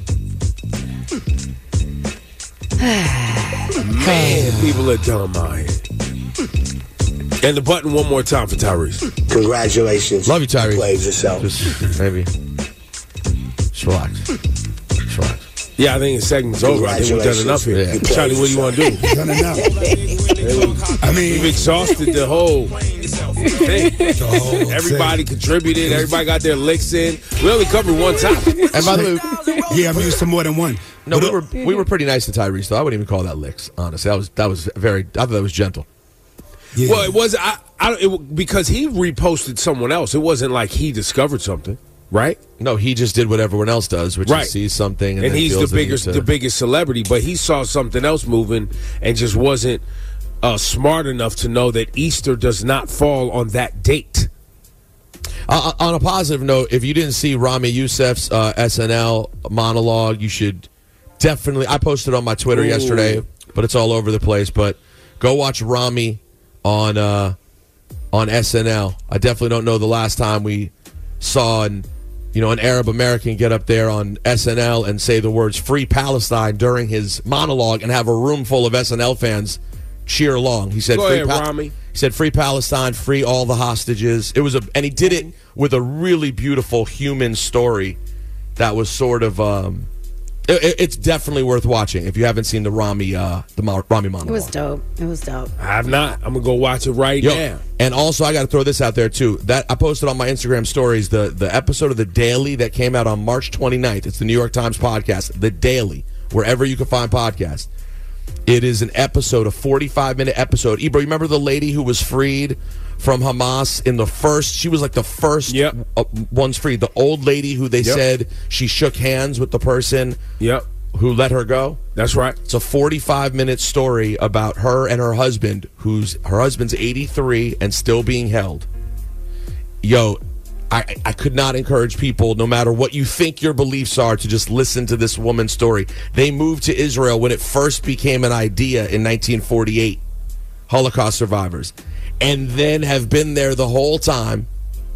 Man, people are dumb out here. And the button one more time for Tyrese. Congratulations. Love you, Tyrese. You played yourself. Just maybe. Just relax. Just relax. Yeah, I think the segment's over. I think we've done enough here. Yeah. Charlie, what do you want to do? Done enough. I mean, We've exhausted the whole thing. the whole Everybody thing. contributed. Everybody got their licks in. We only covered one topic. And by the way, Yeah, I'm used to more than one. no, But, we uh, were we were pretty nice to Tyrese, though. I wouldn't even call that licks. Honestly, that was that was very. I thought that was gentle. yeah. Well, it was I, I don't- it, because he reposted someone else. It wasn't like he discovered something, right? No, he just did what everyone else does, which Right. is sees something, and, And then he's the feels the need biggest, to- the biggest celebrity. But he saw something else moving and just wasn't uh, smart enough to know that Easter does not fall on that date. Uh, on a positive note, if you didn't see Rami Youssef's uh, S N L monologue, you should definitely. I posted on my Twitter Ooh. yesterday, but it's all over the place. But go watch Rami on uh, on S N L. I definitely don't know the last time we saw an you know an Arab American get up there on S N L and say the words "Free Palestine" during his monologue and have a room full of S N L fans cheer along. He said, Go "Free ahead, Pa- Rami." He said, "Free Palestine, free all the hostages." It was a, and he did it with a really beautiful human story that was sort of. Um, it, it's definitely worth watching if you haven't seen the Rami, uh, the Mo- Rami monologue. It was dope. It was dope. I have not. I'm gonna go watch it right Yo, now. and also I got to throw this out there too. That I posted on my Instagram stories the the episode of The Daily that came out on March twenty-ninth. It's the New York Times podcast, The Daily, wherever you can find podcasts. It is an episode, a forty-five minute episode. Ebro, you remember the lady who was freed from Hamas in the first? She was like the first Yep. uh, ones freed. The old lady who they Yep. said she shook hands with the person Yep, who let her go. that's right. It's a forty-five minute story about her and her husband, who's her husband's eighty-three and still being held. Yo, I, I could not encourage people, no matter what you think your beliefs are, to just listen to this woman's story. They moved to Israel when it first became an idea in nineteen forty-eight, Holocaust survivors, and then have been there the whole time,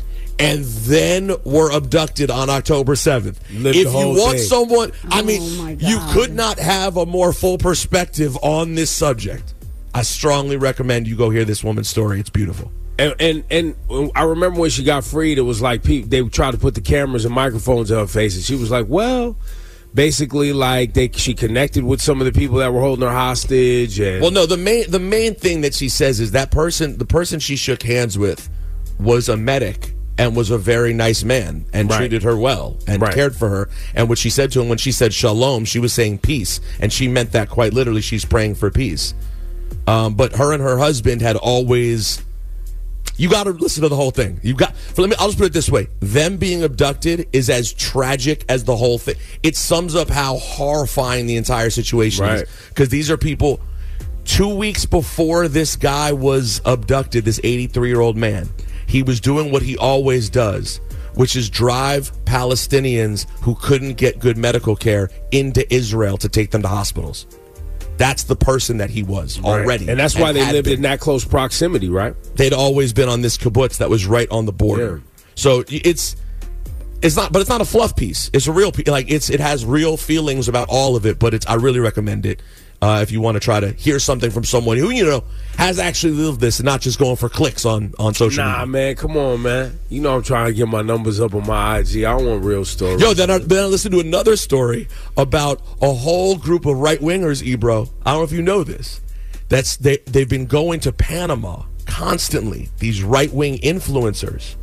and then were abducted on October seventh. Lived If the you whole want thing. someone, I Oh, mean, my you God. could not have a more full perspective on this subject. I strongly recommend you go hear this woman's story. It's beautiful. And, and and I remember when she got freed, it was like people, they tried to put the cameras and microphones in her face, and she was like, "Well, basically, like they she connected with some of the people that were holding her hostage." And Well, no, the main the main thing that she says is that person, the person she shook hands with, was a medic and was a very nice man and Right. treated her well and Right. cared for her. And what she said to him when she said shalom, she was saying peace, and she meant that quite literally. She's praying for peace. Um, but her and her husband had always. You got to listen to the whole thing. You got. For, let me. I'll just put it this way: them being abducted is as tragic as the whole thing. It sums up how horrifying the entire situation Right. is. Because these are people. Two weeks before this guy was abducted, this eighty-three-year-old man, he was doing what he always does, which is drive Palestinians who couldn't get good medical care into Israel to take them to hospitals. That's the person that he was Right. already. and that's why they had lived been. in that close proximity, right? They'd always been on this kibbutz that was right on the border. So it's it's not, but it's not a fluff piece. It's a real piece. Like it's it has real feelings about all of it. But it's I really recommend it uh, if you want to try to hear something from someone who you know has actually lived this and not just going for clicks on on social Nah, media. man, come on, man. You know I'm trying to get my numbers up on my I G. I want real stories. Yo, then I, then I listened to another story about a whole group of right wingers, Ebro. I don't know if you know this. That's they they've been going to Panama constantly. These right wing influencers,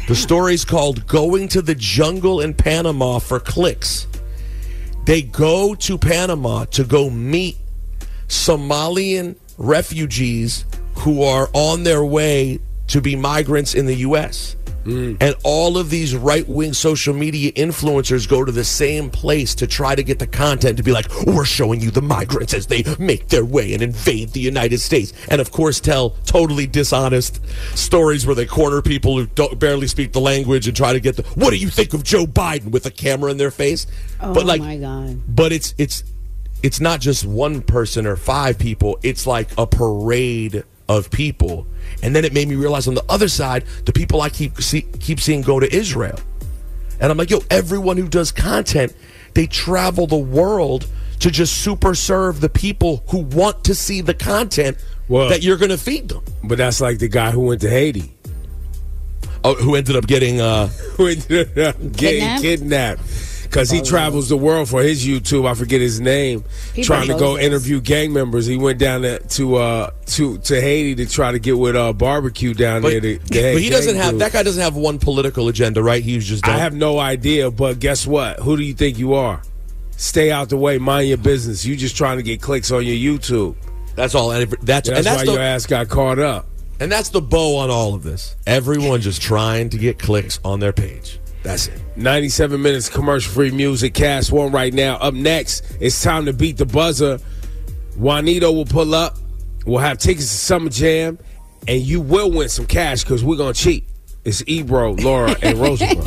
The story's called Going to the Jungle in Panama for Clicks. They go to Panama to go meet Somalian refugees who are on their way to be migrants in the U S Mm. And all of these right-wing social media influencers go to the same place to try to get the content to be like, we're showing you the migrants as they make their way and invade the United States. And, of course, tell totally dishonest stories where they corner people who don't barely speak the language and try to get the, what do you think of Joe Biden, with a camera in their face? Oh, but like, my God. But it's it's it's not just one person or five people. It's like a parade of people. And then it made me realize on the other side, the people I keep see, keep seeing go to Israel. And I'm like, yo, everyone who does content, they travel the world to just super serve the people who want to see the content well, that you're going to feed them. But that's like the guy who went to Haiti. Oh, who ended up getting uh, who ended up getting kidnapped? kidnapped. Because he travels the world for his YouTube. I forget his name. He trying to go interview gang members. He went down to to uh, to, to Haiti to try to get with uh, barbecue down but, there. To, to but he doesn't have group. That guy doesn't have one political agenda, right? He's just. Done. I have no idea. But guess what? Who do you think you are? Stay out the way. Mind your business. You just trying to get clicks on your YouTube. That's all. And that's that's, and that's why the, your ass got caught up. And that's the bow on all of this. Everyone just trying to get clicks on their page. That's it. ninety-seven minutes commercial-free music. Cast one right now. Up next, it's time to beat the buzzer. Juanito will pull up. We'll have tickets to Summer Jam. And you will win some cash because we're going to cheat. It's Ebro, Laura, and Roosevelt.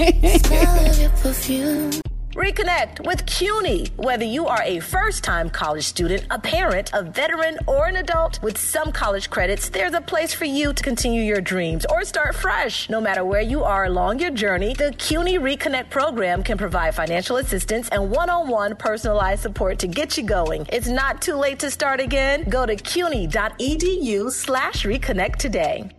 Reconnect with CUNY. Whether you are a first-time college student, a parent, a veteran, or an adult, with some college credits, there's a place for you to continue your dreams or start fresh. No matter where you are along your journey, the CUNY Reconnect program can provide financial assistance and one-on-one personalized support to get you going. It's not too late to start again. Go to cuny.edu slash reconnect today.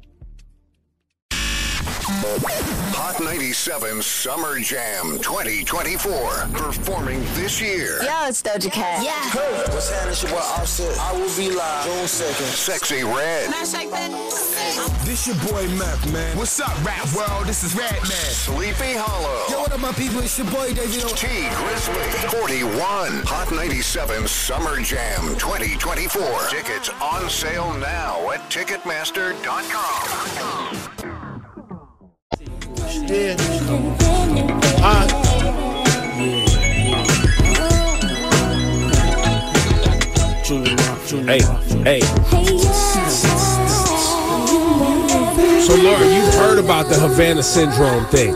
Hot ninety-seven Summer Jam twenty twenty-four. Performing this year. Yo, it's Doja Cat. Yeah. Hey, what's happening? It's your boy Offset. I will be live June second. Sexy Red. This your boy Meth, man. What's up, rap world? This is Red Man. Sleepy Hollow. Yo, what up, my people? It's your boy David. T Grizzly. forty-one. Hot ninety-seven Summer Jam twenty twenty-four. Tickets on sale now at Ticketmaster dot com. Yeah. Uh, hey, hey. So, Laura, you've heard about the Havana Syndrome thing.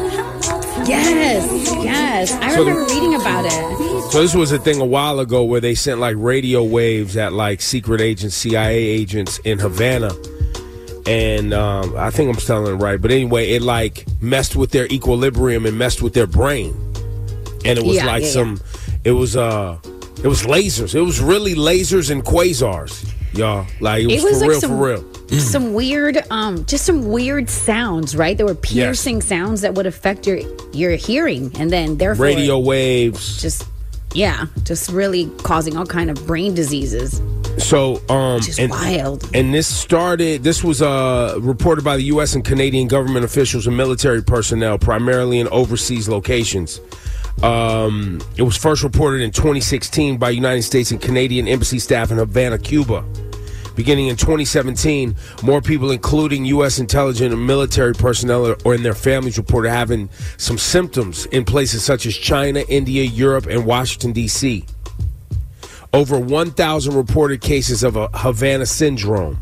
Yes, yes. I so remember the, reading about it. So this was a thing a while ago where they sent like radio waves at like secret agents, C I A agents in Havana. And um, I think I'm telling it right. But anyway, it like messed with their equilibrium and messed with their brain. And it was yeah, like yeah, some, yeah. it was uh, it was lasers. It was really lasers and quasars, y'all. Like it was, it was for like real, some, for real. Some weird, um, just some weird sounds, right? There were piercing yes. sounds that would affect your your hearing, and then therefore radio waves. Just yeah, just really causing all kind of brain diseases. So, um, Just and, wild. And this started, this was uh, reported by the U S and Canadian government officials and military personnel, primarily in overseas locations. Um, it was first reported in twenty sixteen by United States and Canadian embassy staff in Havana, Cuba. Beginning in twenty seventeen, more people, including U S intelligence and military personnel or in their families, reported having some symptoms in places such as China, India, Europe, and Washington, D C Over one thousand reported cases of a Havana syndrome.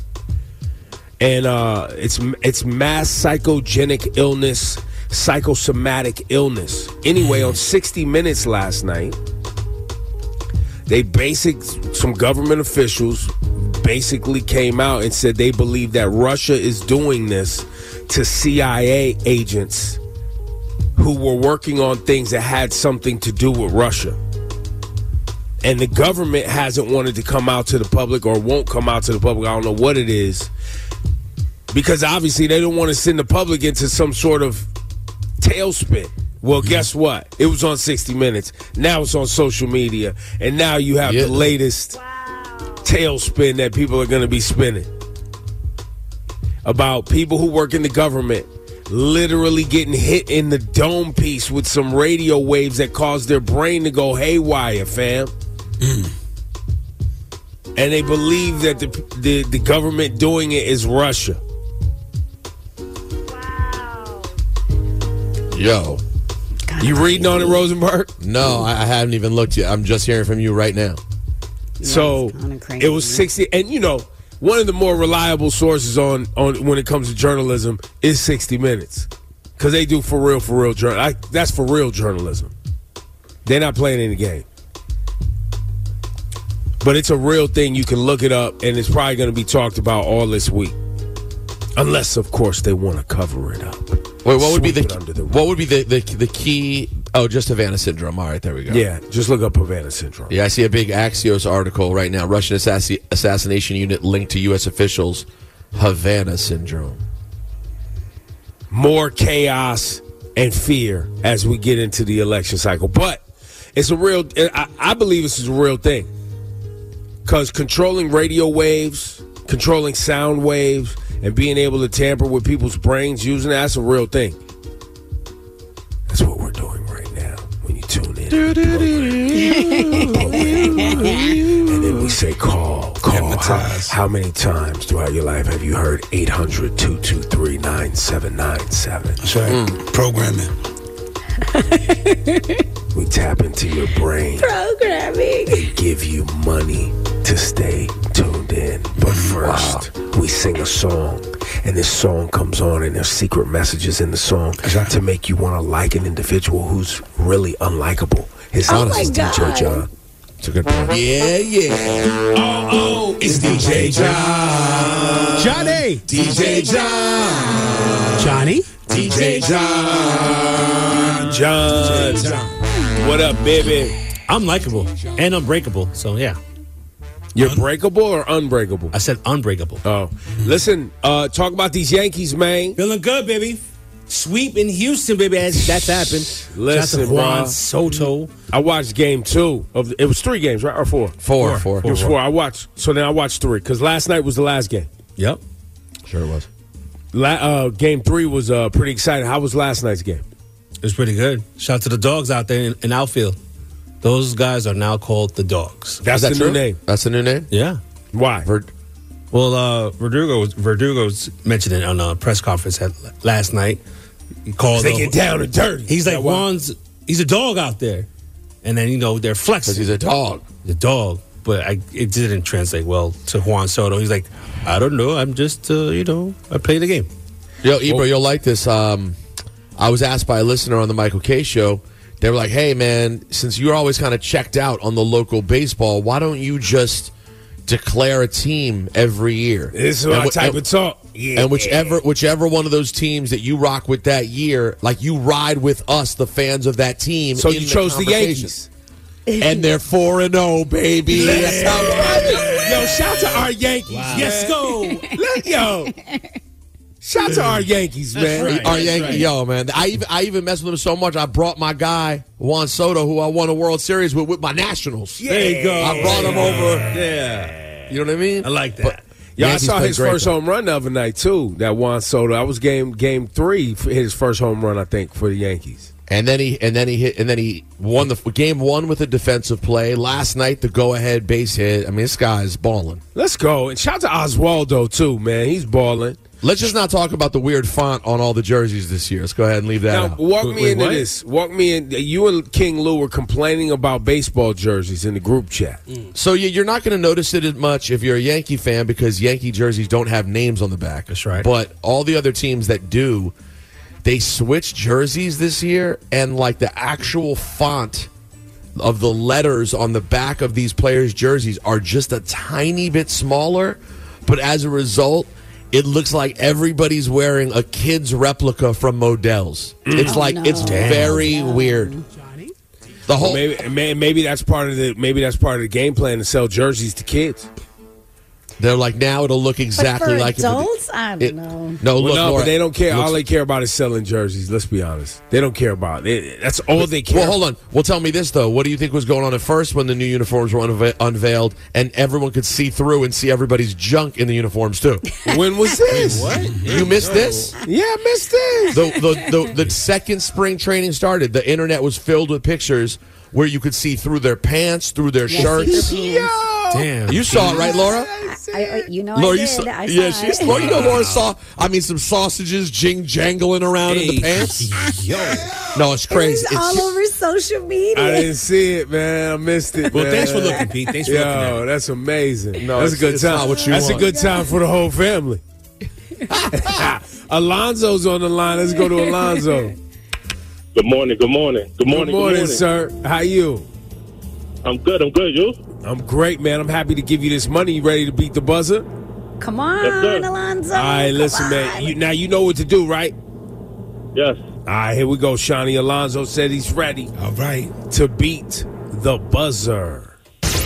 And uh, it's it's mass psychogenic illness, psychosomatic illness. Anyway, on sixty minutes last night, they basic some government officials basically came out and said they believe that Russia is doing this to C I A agents who were working on things that had something to do with Russia. And the government hasn't wanted to come out to the public or won't come out to the public. I don't know what it is. Because obviously they don't want to send the public into some sort of tailspin. Well, guess what? It was on sixty minutes. Now it's on social media. And now you have yeah. the latest wow. tailspin that people are going to be spinning. About people who work in the government literally getting hit in the dome piece with some radio waves that cause their brain to go haywire, fam. Mm. And they believe that the, the the government doing it is Russia. Wow. Yo. You reading on it, Rosenberg? No, I, I haven't even looked yet. I'm just hearing from you right now. Yeah, so it was sixty, and you know, one of the more reliable sources on, on when it comes to journalism is sixty minutes, because they do for real, for real journal. I, that's for real journalism. They're not playing any game, but it's a real thing. You can look it up, and it's probably going to be talked about all this week, unless, of course, they want to cover it up. Wait, what would be the, the what would be the, the the key? Oh, just Havana syndrome. All right, there we go. Yeah, just look up Havana syndrome. Yeah, I see a big Axios article right now. Russian assassi- assassination unit linked to U S officials. Havana syndrome. More chaos and fear as we get into the election cycle, but it's a real. I, I believe this is a real thing, because controlling radio waves, controlling sound waves, and being able to tamper with people's brains using that, that's a real thing. That's what we're doing right now when you tune in. Do, do, do, and then we say call, call. How, how many times throughout your life have you heard eight hundred, two two three, nine seven nine seven? That's right. Mm. Programming. We tap into your brain. Programming. And give you money to stay tuned in. But first, wow. we sing a song. And this song comes on, and there's secret messages in the song right. to make you want to like an individual who's really unlikable. His oh name is D J John. It's a good point. Yeah, yeah. Oh, oh, it's D J John. Johnny. D J John. Johnny. D J John. John. D J John. What up, baby? I'm likable and unbreakable, so yeah. You're breakable or unbreakable? I said unbreakable. Oh. Listen, uh, talk about these Yankees, man. Feeling good, baby. Sweep in Houston, baby. That's, that's happened. Listen, Juan bro. Soto. I watched game two. of the, It was three games, right? Or four? Four. Four. It was four. I watched. So then I watched three, because last night was the last game. Yep. Sure it was. La- uh, game three was uh, pretty exciting. How was last night's game? It was pretty good. Shout out to the dogs out there in, in outfield. Those guys are now called the Dogs. That's that the true? new name. That's the new name? Yeah. Why? Verd- well, uh, Verdugo was, Verdugo's mentioned it on a press conference at, last night. He called. They get down and dirty. He's like, Juan's, he's a dog out there. And then, you know, they're flexing. Because he's a dog. The dog. But I, it didn't translate well to Juan Soto. He's like, I don't know. I'm just, uh, you know, I play the game. Yo, Ebro, well, you'll like this. Um, I was asked by a listener on the Michael K. Show. They were like, hey, man, since you're always kind of checked out on the local baseball, why don't you just declare a team every year? This is my and, type and, of talk. Yeah. And whichever whichever one of those teams that you rock with that year, like you ride with us, the fans of that team. So in you the chose the Yankees. And they're four and oh, baby. That's how Yo, shout to our Yankees. Wow. Yes, go. Let, yo. Shout to our Yankees, man. Right. Our Yankee, right. Yo, man. I even I even messed with him so much. I brought my guy Juan Soto, who I won a World Series with, with my Nationals. Yeah. There you go. I brought him over. Yeah, you know what I mean. I like that. But yeah, Yankees I saw his great, first though. home run the other night too. That Juan Soto. That was game game three. For his first home run, I think, for the Yankees. And then he and then he hit and then he won the game one with a defensive play. Last night, the go ahead base hit. I mean, this guy's balling. Let's go. And shout to Oswaldo too, man. He's balling. Let's just not talk about the weird font on all the jerseys this year. Let's go ahead and leave that Now, out. walk me Wait, into what? this. Walk me in. You and King Lou were complaining about baseball jerseys in the group chat. Mm. So you- you're not going to notice it as much if you're a Yankee fan because Yankee jerseys don't have names on the back. That's right. But all the other teams that do, they switched jerseys this year, and like the actual font of the letters on the back of these players' jerseys are just a tiny bit smaller. But as a result, it looks like everybody's wearing a kid's replica from Modell's. It's Oh, like no. it's very weird. The whole Maybe, may- maybe that's part of the maybe that's part of the game plan to sell jerseys to kids. They're like, now it'll look exactly but for like adults, I don't it, know. No, well, look, no, Laura, but they don't care. looks, all they care about is selling jerseys. Let's be honest. They don't care about it. That's all they care. Well, hold on. Well, tell me this though. What do you think was going on at first when the new uniforms were unve- unveiled and everyone could see through and see everybody's junk in the uniforms too? When was this? What? You missed this? Yeah, I missed this. The, the the the second spring training started, the internet was filled with pictures where you could see through their pants, through their Yes, shirts. Yo, Damn. You saw it, right, Laura? I, I, you know, Laura, I you did. saw, I yeah, saw she's. it. Well, you know, Laura saw. I mean, some sausages jing jangling around in the pants. Yo. No, it's It crazy. was It's all ju- over social media. I didn't see it, man. I missed it. Well, man. thanks for looking, Pete. Thanks for Yo, looking at it. that's amazing. No, that's a it's- good it's time. not what you that's want. a good time for the whole family. Alonzo's on the line. Let's go to Alonzo. Good morning, good morning. Good morning, Good morning, sir. How you? I'm good, I'm good. You? I'm great, man. I'm happy to give you this money. You ready to beat the buzzer? Come on, Yes, sir. Alonzo. All right, come listen, on. man. You, now you know what to do, right? Yes. All right, here we go, Shawnee. Alonzo said he's ready. All right. To beat the buzzer.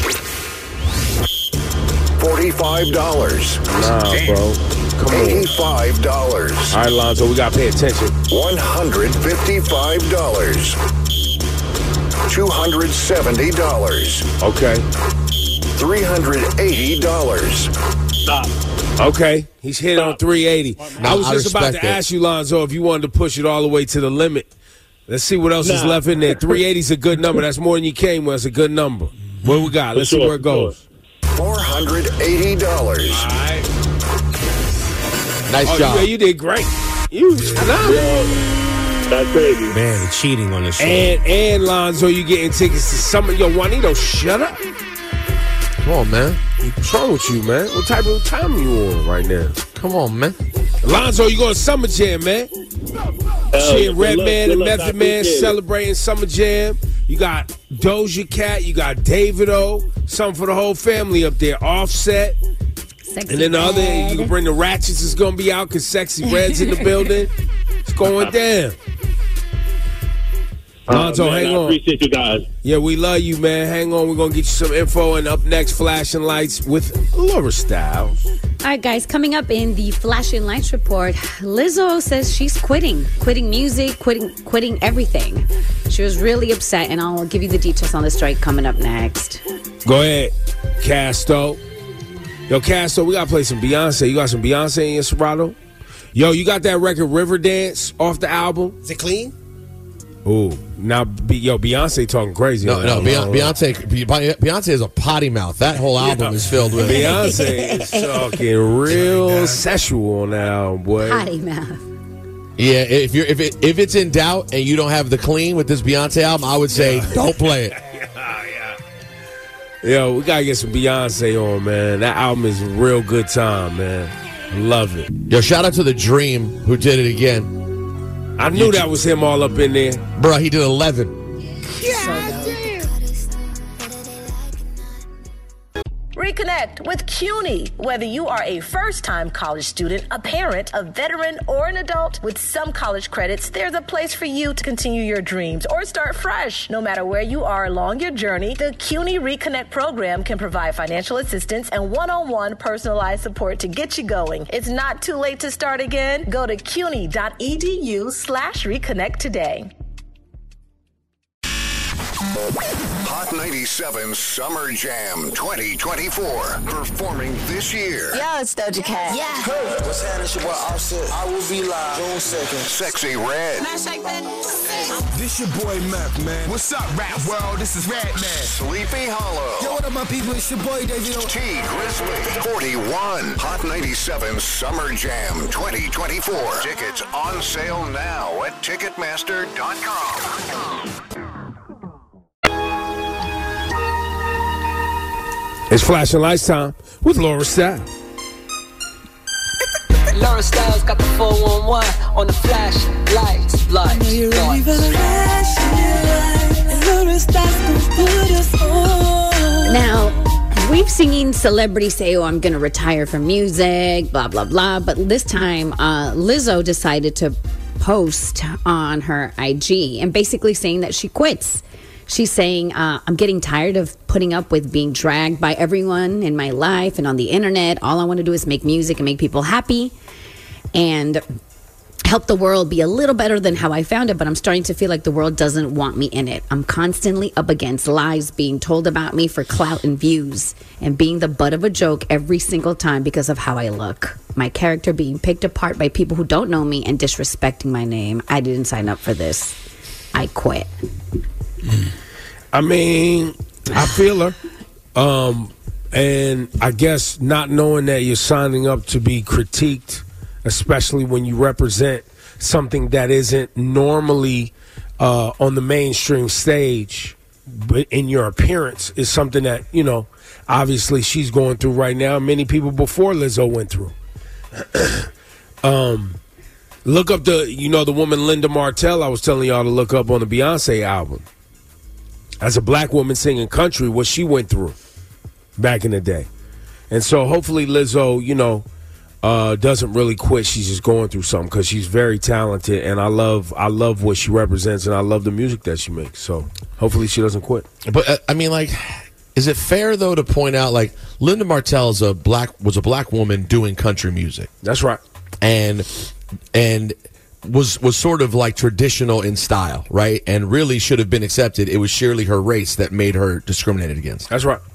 forty-five dollars. Nah, bro. Come on. eighty-five dollars. All right, Alonzo, we got to pay attention. one hundred fifty-five dollars. two hundred seventy dollars. Okay. three hundred eighty dollars. Stop. Okay. He's hit on three eighty. I was I just about to respect it. ask you, Lonzo, if you wanted to push it all the way to the limit. Let's see what else is Nah. left in there. three eighty is a good number. That's more than you came with. It's a good number. What we got? Let's For see sure, where it for goes. four hundred eighty dollars. All right. Nice Oh, job. you, you did great. You phenomenal. That's crazy. Man, the cheating on this show. And and Lonzo, you getting tickets to some. Yo, Juanito, shut up. Come on, man. What's wrong with you, man? What type of time are you on right now? Come on, man. Lonzo, you going to Summer Jam, man? Hell, Shit, good Red luck, Man good and luck, I Method Man appreciate it. celebrating Summer Jam. You got Doja Cat. You got Davido. Something for the whole family up there. Offset. Sexy And then the other, Red. you can bring the Ratchets is going to be out because Sexy Red's in the building. It's going down. Lonzo, Uh, man, hang I on. appreciate you guys. Yeah, we love you, man. Hang on. We're going to get you some info. And up next, Flashing Lights with Laura Styles. All right, guys, coming up in the Flashing Lights report, Lizzo says she's quitting, quitting music, quitting, quitting everything. She was really upset, and I'll give you the details on the strike coming up next. Go ahead, Casto. Yo, Casto, we got to play some Beyonce. You got some Beyonce in your Serato? Yo, you got that record Riverdance off the album? Is it clean? Ooh, now, Be- yo, Beyonce talking crazy. No, on no, that Beyonce, one. Beyonce, Be- Beyonce is a potty mouth. That whole album is filled with Beyonce is talking real sexual on that album, boy. Potty mouth. Yeah, if you're if it if it's in doubt and you don't have the clean with this Beyonce album, I would say don't play it. Yo, we gotta get some Beyonce on, man. That album is a real good time, man. I love it. Yo, shout out to the Dream who did it again. I knew that was him all up in there. Bro, he did eleven. Reconnect with CUNY. Whether you are a first-time college student, a parent, a veteran, or an adult, with some college credits, there's a place for you to continue your dreams or start fresh. No matter where you are along your journey, the CUNY Reconnect program can provide financial assistance and one-on-one personalized support to get you going. It's not too late to start again. Go to cuny.edu slash reconnect today. Hot ninety-seven Summer Jam twenty twenty-four. Performing this year. Yo, it's Doja Cat. Yeah. Hey, what's happening? It's your boy Offset. I will be live June second. Sexy Red. This your boy Meth, man. What's up, rap world? This is Red Man. Sleepy Hollow. Yo, what up, my people? It's your boy, David. T Grizzly. forty-one. Hot ninety-seven Summer Jam twenty twenty-four. Tickets on sale now at Ticketmaster dot com. It's Flashing Lights time with Laura Styles. Laura Styles got the four one one on the flash lights. Lights. Are you ready for the flashing lights? Laura Styles gonna put us on. Now, we've seen celebrities say, oh, I'm going to retire from music, blah, blah, blah. But this time, uh, Lizzo decided to post on her I G and basically saying that she quits. She's saying, uh, I'm getting tired of putting up with being dragged by everyone in my life and on the internet. All I want to do is make music and make people happy and help the world be a little better than how I found it, but I'm starting to feel like the world doesn't want me in it. I'm constantly up against lies being told about me for clout and views and being the butt of a joke every single time because of how I look. My character being picked apart by people who don't know me and disrespecting my name. I didn't sign up for this. I quit. I mean, I feel her. Um, and I guess not knowing that you're signing up to be critiqued, especially when you represent something that isn't normally uh, on the mainstream stage, but in your appearance is something that, you know, obviously she's going through right now. Many people before Lizzo went through. um, look up the, you know, the woman Linda Martell I was telling y'all to look up on the Beyonce album. As a black woman singing country, what she went through back in the day. And so hopefully Lizzo, you know, Uh, doesn't really quit. She's just going through something because she's very talented, and I love I love what she represents, and I love the music that she makes. So hopefully she doesn't quit. But uh, I mean, like, is it fair though to point out like Linda Martell is a black was a black woman doing country music? That's right, and and was was sort of like traditional in style, right? And really should have been accepted. It was surely her race that made her discriminated against. That's right.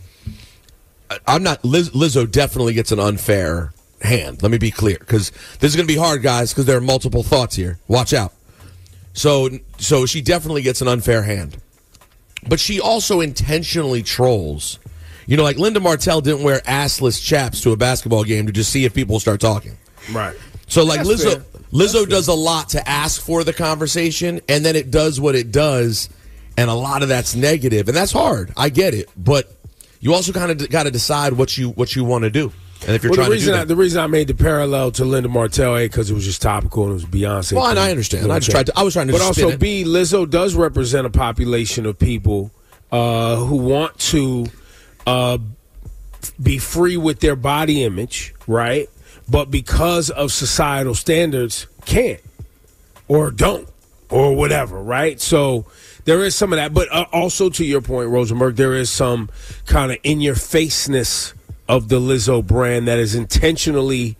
I, I'm not Liz, Lizzo definitely gets an unfair hand. Let me be clear, because this is going to be hard, guys, because there are multiple thoughts here. Watch out. So, so she definitely gets an unfair hand, but she also intentionally trolls. You know, like Linda Martell didn't wear assless chaps to a basketball game to just see if people start talking. Right. So, like That's Lizzo, fair. Lizzo That's does a lot to ask for the conversation, and then it does what it does, and a lot of that's negative, and that's hard. I get it, but you also kind of got to decide what you what you want to do. And if you're well, trying the reason to do I, the reason I made the parallel to Linda Martell, A, because it was just topical and it was Beyonce. Well, and I understand. I just tried to. I was trying to. But just spin also, it. B, Lizzo does represent a population of people uh, who want to uh, be free with their body image, right? But because of societal standards, can't or don't or whatever, right? So there is some of that. But uh, also, to your point, Rosenberg, there is some kind of in-your-faceness of the Lizzo brand that is intentionally,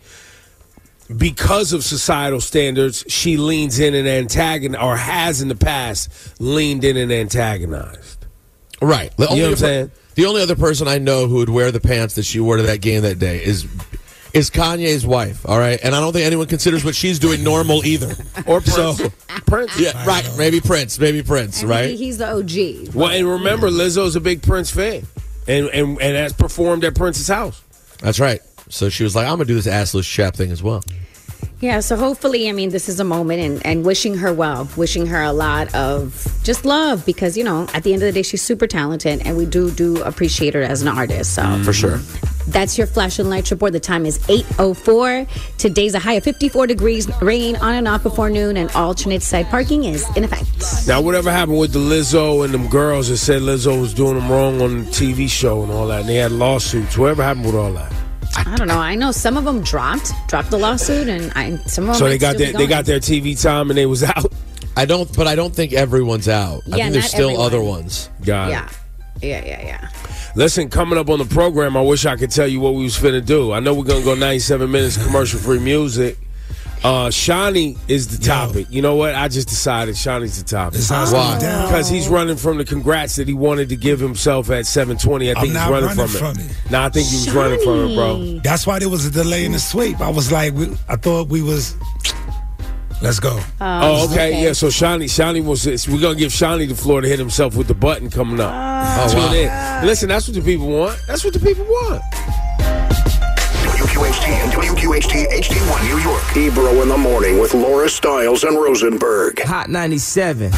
because of societal standards, she leans in and antagonize, or has in the past leaned in and antagonized. Right. The You only know what I'm other- saying? The only other person I know who would wear the pants that she wore to that game that day is is Kanye's wife. All right, and I don't think anyone considers what she's doing normal either. Or Prince. So, Prince. yeah, right. Maybe Prince. Maybe Prince. I mean, Right. He's the O G. Well, and remember, Lizzo's a big Prince fan, and and and has performed at Prince's house. That's right. So she was like, "I'm gonna do this assless chap thing as well." Yeah, so hopefully, I mean, this is a moment and, and wishing her well, wishing her a lot of just love because, you know, at the end of the day, she's super talented and we do do appreciate her as an artist. So For sure. That's your flash and light report. The time is eight oh four. Today's a high of fifty-four degrees, rain on and off before noon, and alternate side parking is in effect. Now, whatever happened with the Lizzo and them girls that said Lizzo was doing them wrong on the T V show and all that, and they had lawsuits. Whatever happened with all that? I don't know. I know some of them dropped, dropped the lawsuit, and I, some of them So they might got still their be they going. got their T V time and they was out. I don't, but I don't think everyone's out. I Yeah, think there's not still everyone. other ones. Got it. Yeah, yeah, yeah, yeah. Listen, coming up on the program, I wish I could tell you what we was finna do. I know we're gonna go ninety-seven minutes commercial-free music. Uh, Shawnee is the topic. You know what? I just decided Shawnee's the topic. sounds Why? down. Because he's running from the congrats that he wanted to give himself at seven twenty. I think I'm he's not running, running from, from it. it. No, I think he was running from it, bro. That's why there was a delay in the sweep. I was like, we, I thought we was. Let's go. Oh, okay. Yeah, so Shawnee, Shawnee was. We're gonna give Shawnee the floor to hit himself with the button coming up. Oh, Tune wow. in. Listen, that's what the people want. That's what the people want. W Q H T and W Q H T H D one New York. Ebro in the morning with Laura Stiles and Rosenberg. Hot ninety-seven.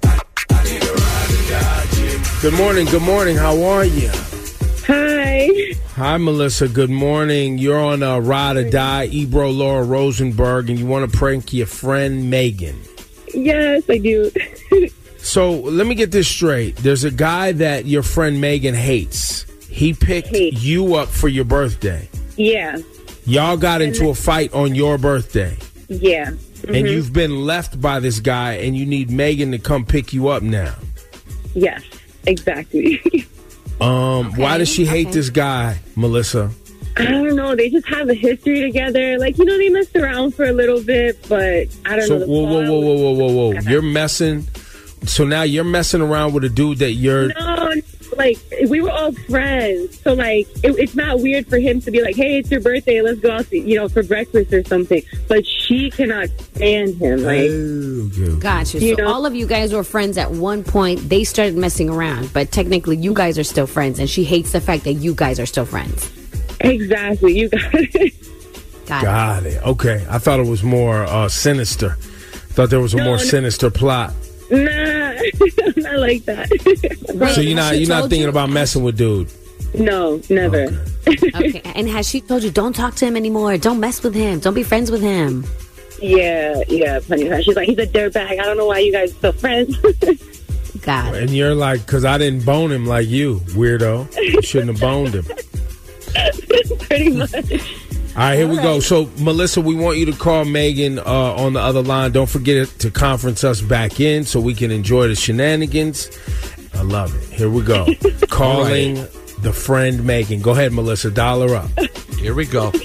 Good morning. Good morning. How are you? Hi. Hi, Melissa. Good morning. You're on a Ride or Die, Ebro, Laura Rosenberg, and you want to prank your friend Megan. Yes, I do. So let me get this straight. There's a guy that your friend Megan hates. He picked Hate. you up for your birthday. Yeah. Y'all got into a fight on your birthday. Yeah. And Mhm. you've been left by this guy, and you need Megan to come pick you up now. Yes. exactly. Um, Okay, why does she hate okay. this guy, Melissa? I don't know. They just have a history together. Like, you know, they messed around for a little bit, but I don't So know. The whoa, whoa, fall whoa, whoa, whoa, whoa, whoa! was- You're messing. So now you're messing around with a dude that you're. No, like, we were all friends. So, like, it, it's not weird for him to be like, hey, it's your birthday. Let's go out to, you know, for breakfast or something. But she cannot stand him. Like, Oh, Gotcha. So You know- all of you guys were friends at one point. They started messing around, but technically you guys are still friends, and she hates the fact that you guys are still friends. exactly. You got it. Got it. Got it. Okay, I thought it was more uh, sinister. Thought there was a No, more no. sinister plot. Nah, not like that. So you're not she you're not told thinking you? about messing with dude. No, never. Okay. And has she told you don't talk to him anymore? Don't mess with him. Don't be friends with him. Yeah, yeah, plenty of times. She's like, he's a dirtbag. I don't know why you guys are still friends. Got it. And you're like, because I didn't bone him like you, weirdo. You shouldn't have boned him. Pretty much. All right, here we go. So, Melissa, we want you to call Megan uh, on the other line. Don't forget to conference us back in so we can enjoy the shenanigans. I love it. Here we go. Calling the friend Megan. Go ahead, Melissa. Dial her up. Here we go.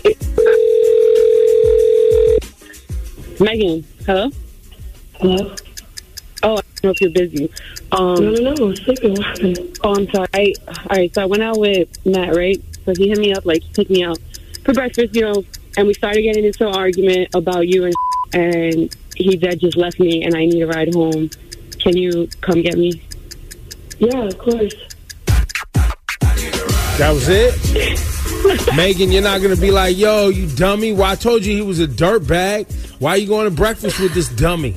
Megan, hello? Hello? Oh, I don't know if you're busy. Um, no, no, no. Sleeping. Oh, I'm sorry. I, all right, so I went out with Matt, right? So he hit me up, like, he took me out for breakfast, you know, and we started getting into an argument about you and and he then just left me and I need a ride home. Can you come get me? Yeah, of course. That was it? Megan, you're not going to be like, yo, you dummy. Well, I told you he was a dirtbag. Why are you going to breakfast with this dummy?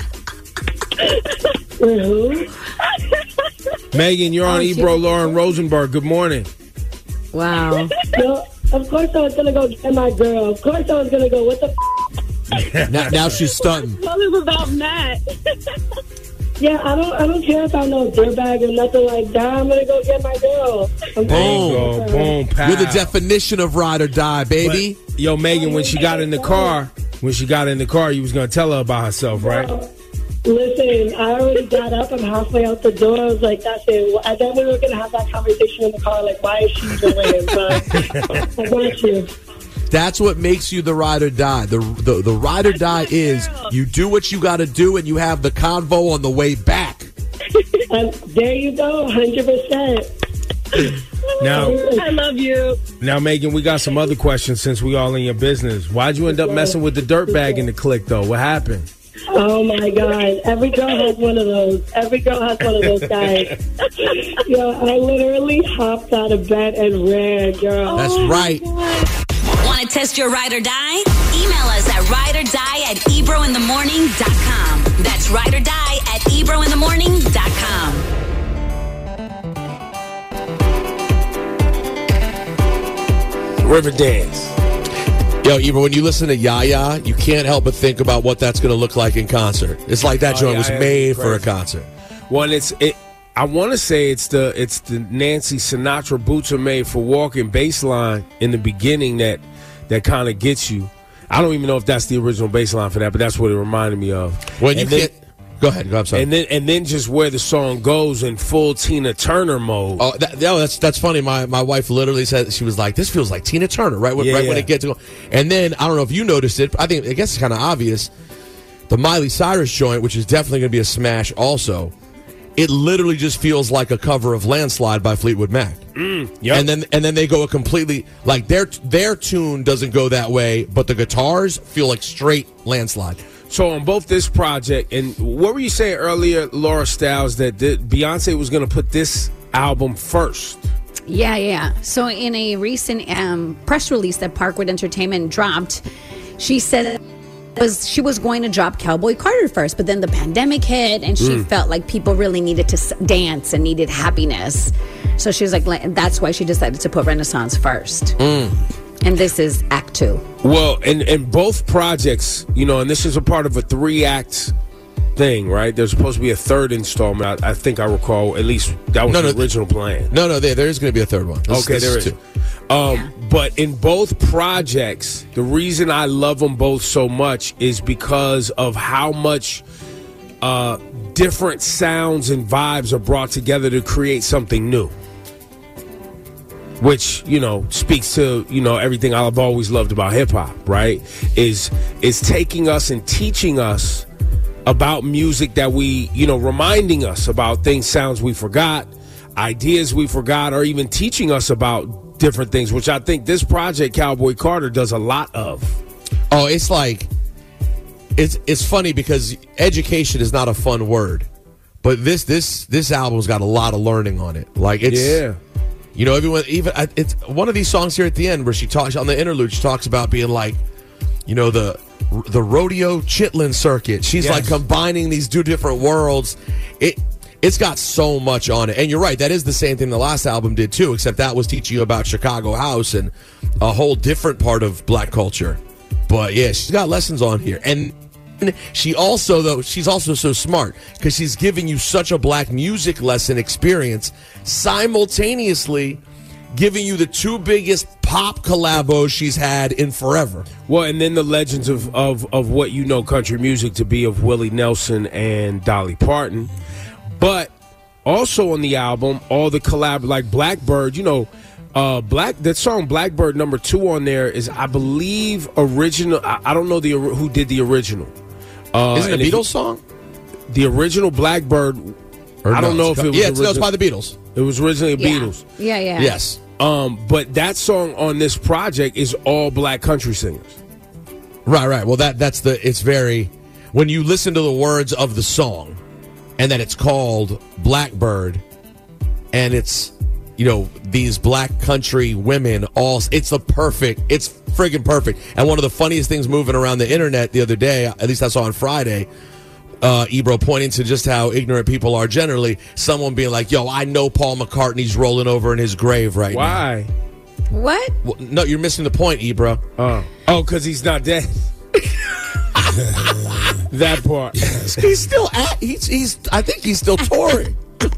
Who? Megan, you're on Oh, Ebro, shit. Lauren Rosenberg. Good morning. Wow. No, of course I was going to go get my girl. Of course I was going to go. What the f***? Now, now she's stunting. Tell him about Matt. Yeah, I don't I don't care about no dirtbag or nothing like that. I'm going to go get my girl. I'm Boom. Boom, pow. You're the definition of ride or die, baby. But, yo, Megan, when she got in the car, when she got in the car, you was going to tell her about herself, right? Listen, I already got up. I'm halfway out the door. I was like, that's it. And then we were going to have that conversation in the car, like, why is she doing? But I got you. That's what makes you the ride or die. The the, the ride or die is you do what you got to do and you have the convo on the way back. And there you go, one hundred percent. Now, I love you. now, Megan, we got some other questions since we all in your business. Why'd you end up messing with the dirtbag in the clique, though? What happened? Oh, my God. Every girl has one of those. Every girl has one of those guys. Yo, I literally hopped out of bed and ran, girl. That's right. Want to test your ride or die? Email us at ride or die at ebro in the morning dot com. That's ride or die at ebro in the morning dot com. Riverdance. Yo, Ebro, when you listen to Yaya, you can't help but think about what that's going to look like in concert. It's like that Oh, joint was Yaya's made for a crazy. concert. Well, it's it. I want to say it's the it's the Nancy Sinatra boots are made for walking bass line in the beginning that that kind of gets you. I don't even know if that's the original bass line for that, but that's what it reminded me of. When you And then- can't. Go ahead. Go, I'm sorry. And then and then just where the song goes in full Tina Turner mode. Oh, that, no, that's that's funny. My my wife literally said, she was like, "This feels like Tina Turner," right when Yeah, right when yeah. it gets to go. And then I don't know if you noticed it. I think I guess it's kind of obvious. The Miley Cyrus joint, which is definitely going to be a smash, also. It literally just feels like a cover of "Landslide" by Fleetwood Mac. Mm, yep. And then and then they go a completely like their their tune doesn't go that way, but the guitars feel like straight "Landslide." So on both this project and what were you saying earlier, Laura Stiles, that the, Beyonce was going to put this album first? Yeah, yeah. So in a recent um, press release that Parkwood Entertainment dropped, she said was she was going to drop Cowboy Carter first, but then the pandemic hit, and she Mm. felt like people really needed to s- dance and needed happiness. So she was like, like- that's why she decided to put Renaissance first. Mm. And this is Act Two. Well, and, and both projects, you know, and this is a part of a three-act thing, right? There's supposed to be a third installment. I, I think I recall, at least that was No, the no, original plan. No, no, there there is going to be a third one. This- Okay, this there is. two. Um, But in both projects, the reason I love them both so much is because of how much uh, different sounds and vibes are brought together to create something new. Which, you know, speaks to, you know, everything I've always loved about hip hop, right? Is is taking us and teaching us about music that we, you know, reminding us about things, sounds we forgot, ideas we forgot, or even teaching us about different things, which I think this project, Cowboy Carter, does a lot of. Oh, it's like, it's it's funny because education is not a fun word, but this this this album's got a lot of learning on it. Like, it's, yeah. You know, everyone, even it's one of these songs here at the end where she talks on the interlude. She talks about being like, you know, the the rodeo chitlin circuit. She's Yes. like combining these two different worlds. It it's got so much on it, and you're right. That is the same thing the last album did too, except that was teaching you about Chicago house and a whole different part of black culture. But yeah, she's got lessons on here, and she also, though, she's also so smart because she's giving you such a black music lesson experience, simultaneously giving you the two biggest pop collabos she's had in forever. Well, and then the legends of, of, of what you know country music to be of Willie Nelson and Dolly Parton. But also on the album, all the collab, like Blackbird, you know, uh, Black that song Blackbird number two on there is, I believe, original. I, I don't know the who did the original. Uh, Is it a and if Beatles you- song? The original Blackbird. Or I no, don't know it's if co- it was. yeah, it's, no, it's original- by the Beatles. It was originally Yeah. Beatles. Yeah, yeah. Yes. Um, but that song on this project is all black country singers. Right, right. Well, that that's the. It's very when you listen to the words of the song, and that it's called Blackbird, and it's, you know, these black country women all. It's the perfect. It's friggin' perfect. And one of the funniest things moving around the internet the other day, at least I saw on Friday, uh, Ebro pointing to just how ignorant people are generally. Someone being like, "Yo, I know Paul McCartney's rolling over in his grave right Why? now." What? Well, no, you're missing the point, Ebro. Oh, oh, because he's not dead. That part. He's still at. He's. He's. I think he's still touring.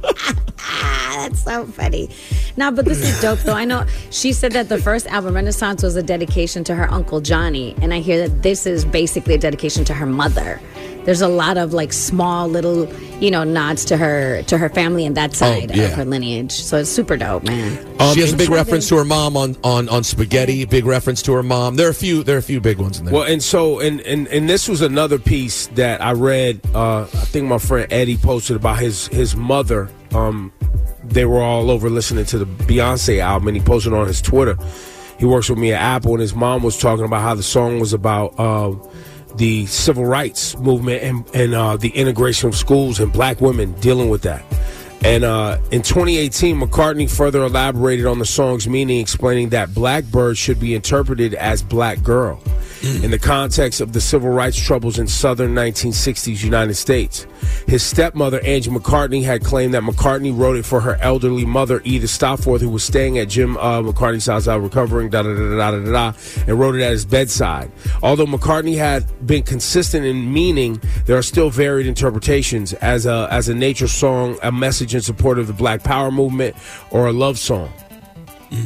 That's so funny. No, but this is dope, though. I know she said that the first album, Renaissance, was a dedication to her Uncle Johnny. And I hear that this is basically a dedication to her mother. There's a lot of like small little, you know, nods to her to her family and that side Oh, yeah. of her lineage. So it's super dope, man. she has a big reference to her mom on, on, on Spaghetti. Big reference to her mom. There are a few. There are a few big ones in there. Well, and so, and, and, and this was another piece that I read. Uh, I think my friend Eddie posted about his his mother. Um, they were all over listening to the Beyonce album, and he posted on his Twitter. He works with me at Apple, and his mom was talking about how the song was about uh, the civil rights movement and and uh, the integration of schools and black women dealing with that. And uh, in twenty eighteen, McCartney further elaborated on the song's meaning, explaining that Blackbird should be interpreted as black girl in the context of the civil rights troubles in southern nineteen sixties United States. His stepmother, Angie McCartney, had claimed that McCartney wrote it for her elderly mother, Edith Stopforth, who was staying at Jim uh, McCartney's house out recovering, da da da da da da da, and wrote it at his bedside. Although McCartney had been consistent in meaning, there are still varied interpretations as a as a nature song, a message in support of the Black Power movement, or a love song. Mm.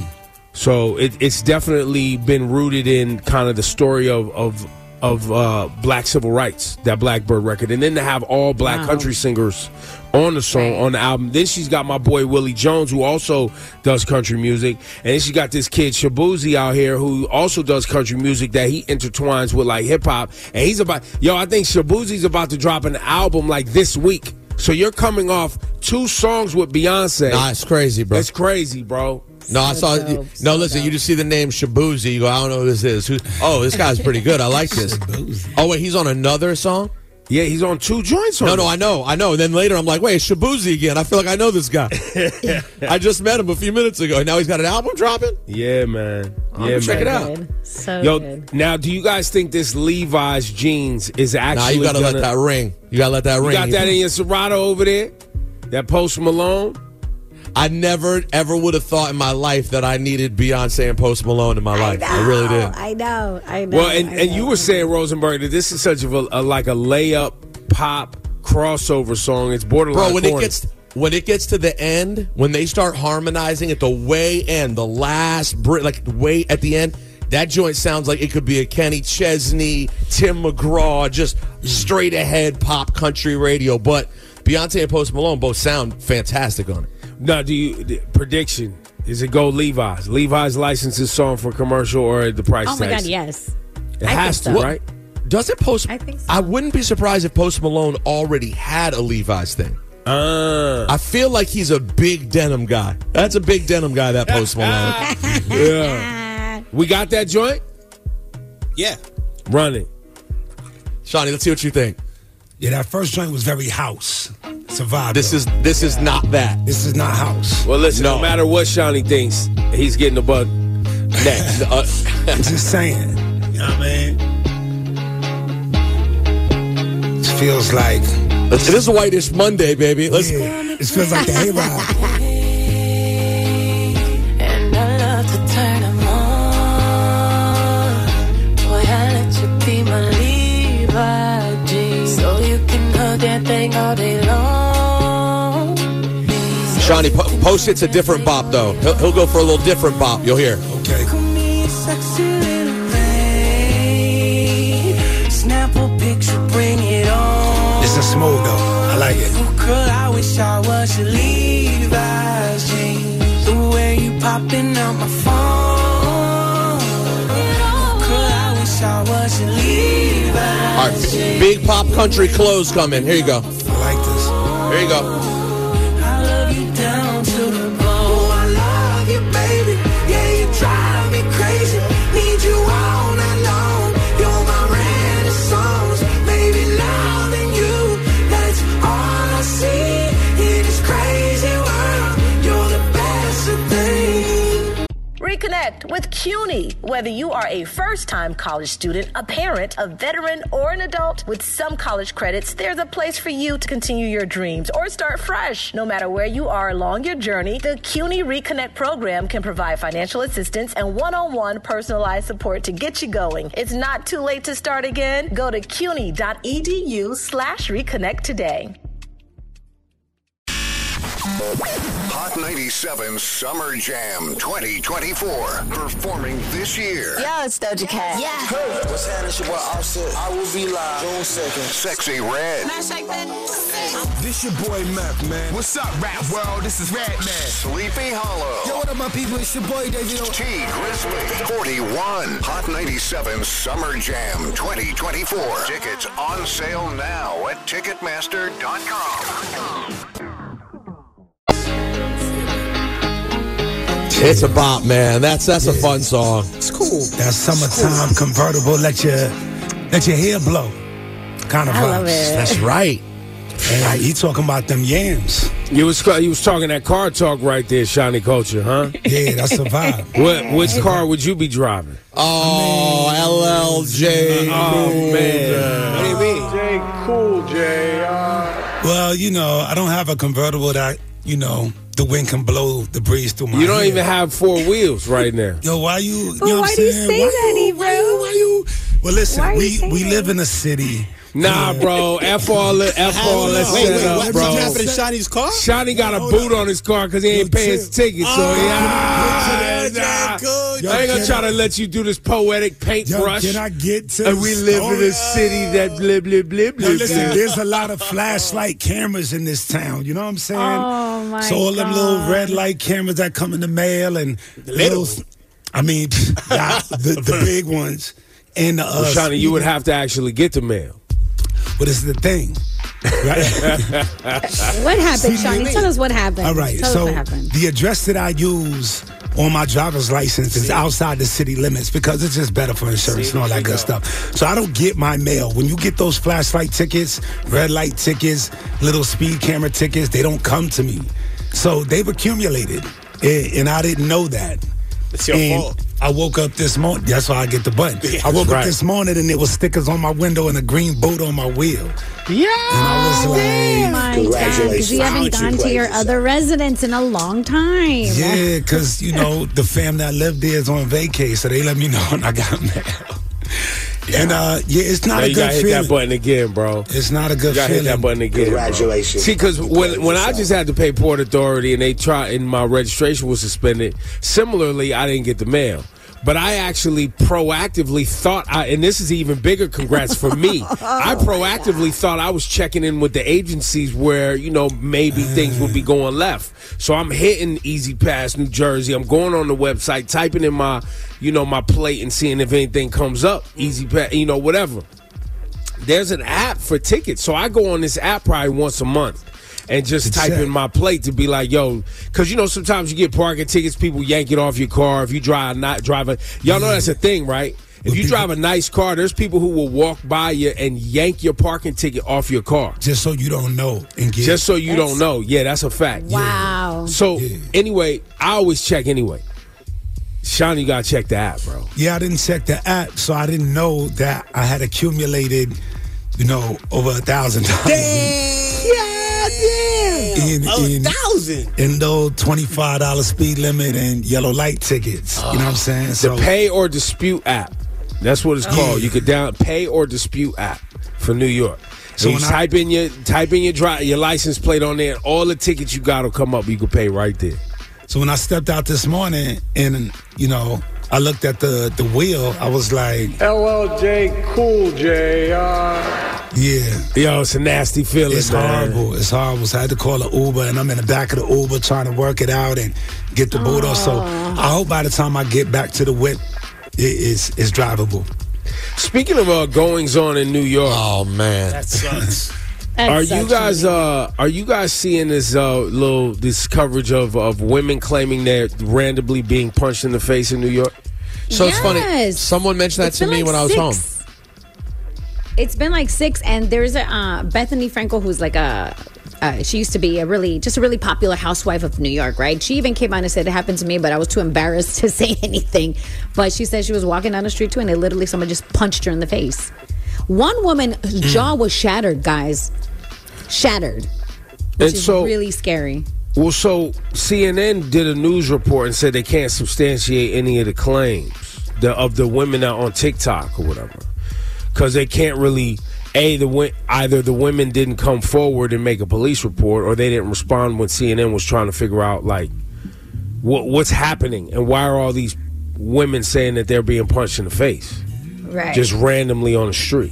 So it, it's definitely been rooted in kind of the story of of of uh, black civil rights, that Blackbird record, and then to have all black Wow. country singers on the song, on the album. Then she's got my boy Willie Jones, who also does country music, and then she got this kid Shabuzi out here who also does country music that he intertwines with like hip hop, and he's about yo. I think Shabuzi's about to drop an album like this week. So you're coming off two songs with Beyonce. Nah, it's crazy, bro. It's crazy, bro. No, I saw. dope, no, so listen. dope. You just see the name Shabuzi. You go, I don't know who this is. Who? Oh, this guy's pretty good. I like this. Oh wait, he's on another song. Yeah, he's on two joints. On No, it. no, I know, I know. And then later, I'm like, wait, it's Shabuzi again. I feel like I know this guy. I just met him a few minutes ago, and now he's got an album dropping. Yeah, man. I'm Yeah, gonna check man. it out. Good. So Yo, good. now, do you guys think this Levi's jeans is actually? Nah, you gotta gonna, let that ring. You gotta let that You ring. got that in your Serato over there? That Post Malone? I never ever would have thought in my life that I needed Beyonce and Post Malone in my life. I, really did. I know. I know. Well, and, I and know. you were saying, Rosenberg, that this is such of a, a like a layup pop crossover song. It's borderline. Bro, when corny. it gets when it gets to the end, when they start harmonizing at the way end, the last br- like way at the end, that joint sounds like it could be a Kenny Chesney, Tim McGraw, just straight ahead pop country radio. But Beyonce and Post Malone both sound fantastic on it. Now, do you the prediction? Is it go Levi's? Levi's licenses song for commercial or the price Oh my tags? God, yes. It I has think to, so. right? Does it Post? I think so. I wouldn't be surprised if Post Malone already had a Levi's thing. Uh, I feel like he's a big denim guy. That's a big denim guy, that Post Malone. yeah. We got that joint? Yeah. Run it. Shawnee, let's see what you think. Yeah, that first joint was very house. It's a vibe. This though. is this is not that. This is not house. Well, listen, no, No. matter what Shawnee thinks, he's getting the bug next. Uh, I'm just saying. You know what I mean? It feels like. It is Whitish Monday, baby. Let's. Yeah, it feels like the hayride. And I love to turn them on. Boy, I let you be my Levi jeans, so you can hug that thing all day long. Shawnee, po- Post It's a different bop, though. He'll, he'll go for a little different bop. You'll hear. Okay. Come me sexy little thing. Snap a picture, bring it on. It's a smooth though. I like it. Oh, girl, I wish I was your Levi's jeans. The way you popping out my phone. Oh, girl, I wish I was your Levi's All right, b- big pop country clothes coming. Here you go. I like this. Here you go. I love you down to the bone. Oh, I love you, baby. Yeah, you drive me crazy. Need you all night long. You're my renaissance. Baby, loving you. That's all I see in this crazy world. You're the best thing. Reconnect with CUNY. Whether you are a first-time college student, a parent, a veteran, or an adult, with some college credits, there's a place for you to continue your dreams or start fresh. No matter where you are along your journey, the CUNY Reconnect program can provide financial assistance and one-on-one personalized support to get you going. It's not too late to start again. Go to cuny.edu slash reconnect today. Hot ninety-seven Summer Jam twenty twenty-four. Performing this year. Yo, it's Doja Cat. Yeah. Hey, what's happening? It's your boy Offset. I will be live June second. Sexy Red. This your boy Mac, man. What's up, rap world? This is Red Man. Sleepy Hollow. Yo, what up, my people? It's your boy, David. T Grizzly. forty-one. Hot ninety-seven Summer Jam twenty twenty-four. Tickets on sale now at Ticketmaster dot com. It's a bop, man. That's that's a fun song. It's cool. That summertime convertible, let your let your hair blow. Kind of I vibes. love it. That's right. And he talking about them yams. You was you was talking that car talk right there, Shawnee Culture, huh? Yeah, that's a vibe. What which car would you be driving? Oh, L L J. Oh man. What do you mean? J Cool J. Well, you know, I don't have a convertible that, you know, the wind can blow the breeze through my You don't hair. even have four wheels right now. Yo, why you? You Well, know why what I'm do you saying? say why that, you, Ebro? Why you? Why you? Well, listen, Why are you we saying we that? live in a city. Nah, bro. F all the F all that Wait, wait, set what up, bro. happened in Shawnee's car? Shawnee got a boot on his car because he ain't paying his ticket. So Oh, yeah, nah. Yo, I ain't gonna can try I- to let you do this poetic Yo, paintbrush. can I get to? And we live in a city that blah blah blah blah. Now, listen, blah. there's a lot of flashlight cameras in this town. You know what I'm saying? Oh, my So all them little God. red light cameras that come in the mail and little, I mean, yeah, the, the big ones. And the, uh, Well, Shawnee, you would have to actually get the mail. But this is the thing. Right? What happened, Shawnee? Tell us what happened. All right. Tell so us what happened. the address that I use on my driver's license is outside the city limits because it's just better for insurance and all that good stuff. So I don't get my mail. When you get those flashlight tickets, red light tickets, little speed camera tickets, they don't come to me. So they've accumulated, and, and I didn't know that. It's your And fault. I woke up this morning. That's why I get the button. I woke Right. up this morning and there was stickers on my window and a green boat on my wheel. Yeah. And I was like, Oh my God, because you haven't gone to your other residence in a long time. yeah, because, you know, the fam that lived there is on vacay, so they let me know when I got mail. And, uh, yeah, it's not Now a you good gotta hit feeling. that button again, bro. It's not a You good gotta feeling. hit that button again. bro. Congratulations. See, because when when I just had to pay Port Authority and they tried and my registration was suspended, similarly, I didn't get the mail. but I actually proactively thought, I, and this is even bigger congrats for me. I proactively thought I was checking in with the agencies where, you know, maybe things would be going left. So I'm hitting Easy Pass New Jersey. I'm going on the website, typing in my, you know, my plate and seeing if anything comes up. Easy Pass, you know, whatever. There's an app for tickets. So I go on this app probably once a month. And just type in my plate to be like, yo, because you know sometimes you get parking tickets, people yank it off your car if you drive not drive a. Y'all know that's a thing, right? If you drive a nice car, there's people who will walk by you and yank your parking ticket off your car, just so you don't know. And get just so you that's, don't know. Yeah, that's a fact. Wow. Yeah. So yeah. Anyway, I always check anyway. Sean, you gotta check the app, bro. Yeah, I didn't check the app, so I didn't know that I had accumulated, you know, over a thousand dollars. Yeah. In, a in, thousand in those twenty-five dollars speed limit and yellow light tickets. Oh. You know what I'm saying? So, the Pay or Dispute app. That's what it's oh. called. You could down Pay or Dispute app for New York. So you type I, in your type in your dri- your license plate on there, and all the tickets you got will come up. You can pay right there. So when I stepped out this morning, and you know, I looked at the the wheel, I was like, L L J Cool J. Uh... Yeah. Yo, it's a nasty feeling, It's man. horrible. It's horrible. So I had to call an Uber, and I'm in the back of the Uber trying to work it out and get the boot off. So I hope by the time I get back to the whip, it is it's drivable. Speaking of uh, goings on in New York, oh man, that sucks. Are you guys uh, are you guys seeing this uh, little this coverage of, of women claiming they're randomly being punched in the face in New York? So yes. it's funny. Someone mentioned that it's to me like when I was six. home. It's been like six, and there's a uh, Bethany Frankel who's like a. Uh, she used to be a really, just a really popular housewife of New York, right? She even came out and said it happened to me, but I was too embarrassed to say anything. But she said she was walking down the street too, and they literally someone just punched her in the face. One woman's jaw was shattered, guys, shattered, which and is so, really scary. Well, so C N N did a news report and said they can't substantiate any of the claims the, of the women out on TikTok or whatever. Because they can't really, A, the either the women didn't come forward and make a police report, or they didn't respond when C N N was trying to figure out, like, what what's happening and why are all these women saying that they're being punched in the face? Right. Just randomly on the street.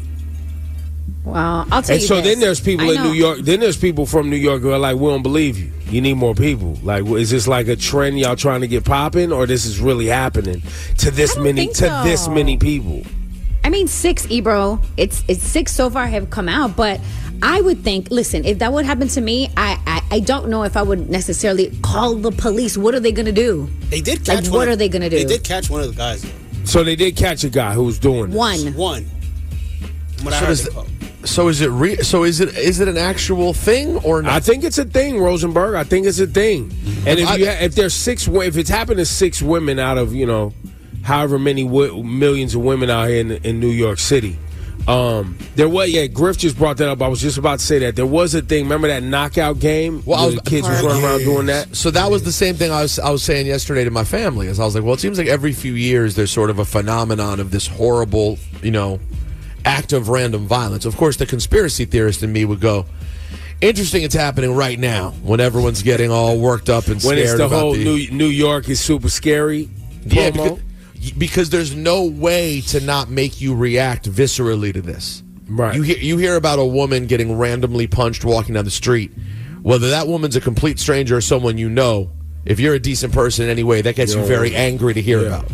Well, I'll tell and you so this. then there's people I in know. New York, then there's people from New York who are like, we don't believe you. You need more people. Like, is this like a trend y'all trying to get popping, or this is really happening to this many to think this so. many people? I mean, six, Ebro. It's it's six so far have come out, but I would think, listen, if that would happen to me, I, I, I don't know if I would necessarily call the police. What are they going to do? They did catch like, one what of, are they going to do? They did catch one of the guys, though. So they did catch a guy who was doing this. One. One. What I So heard does they the- call. So is it re- so is it is it an actual thing or not? I think it's a thing, Rosenberg. I think it's a thing. And if I- you ha- if there's six, wo- if it's happened to six women out of you know, however many w- millions of women out here in, in New York City, um, there was yeah. Griff just brought that up. I was just about to say that there was a thing. Remember that knockout game? Well, I where was- the kids was running around doing that. So that was the same thing I was I was saying yesterday to my family. Is I was like, well, it seems like every few years there's sort of a phenomenon of this horrible, you know, act of random violence. Of course, the conspiracy theorist in me would go, interesting, it's happening right now when everyone's getting all worked up and scared When it's the about whole the, New New York is super scary. yeah, promo. because, because there's no way to not make you react viscerally to this. Right. You hear you hear about a woman getting randomly punched walking down the street, whether that woman's a complete stranger or someone you know. If you're a decent person anyway, that gets Yeah. you very angry to hear Yeah. about.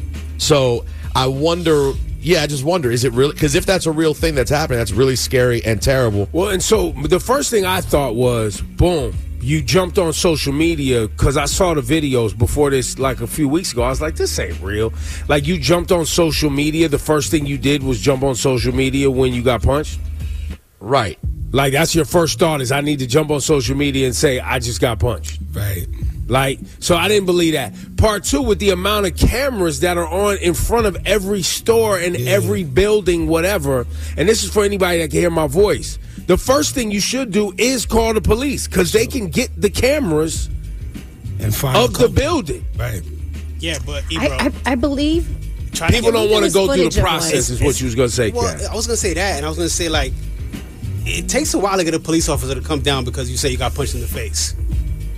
So I wonder. Yeah, I just wonder, is it really? Because if that's a real thing that's happening, that's really scary and terrible. Well, and so the first thing I thought was, boom, you jumped on social media because I saw the videos before this like a few weeks ago. I was like, this ain't real. Like, you jumped on social media. The first thing you did was jump on social media when you got punched. Right. Like, that's your first thought is I need to jump on social media and say, I just got punched. Right. Like, so I didn't believe that. Part two, with the amount of cameras that are on in front of every store and Yeah. every building, whatever, and this is for anybody that can hear my voice, the first thing you should do is call the police because they can get the cameras And find of a the couple. building. Right. Yeah, but Ebro, I, I, I believe. trying People to don't get, want to there go was through the footage of process, one. is what you was going to say, well, Kat. I was gonna say that, and I was gonna say like, it takes a while to get a police officer to come down because you say you got punched in the face.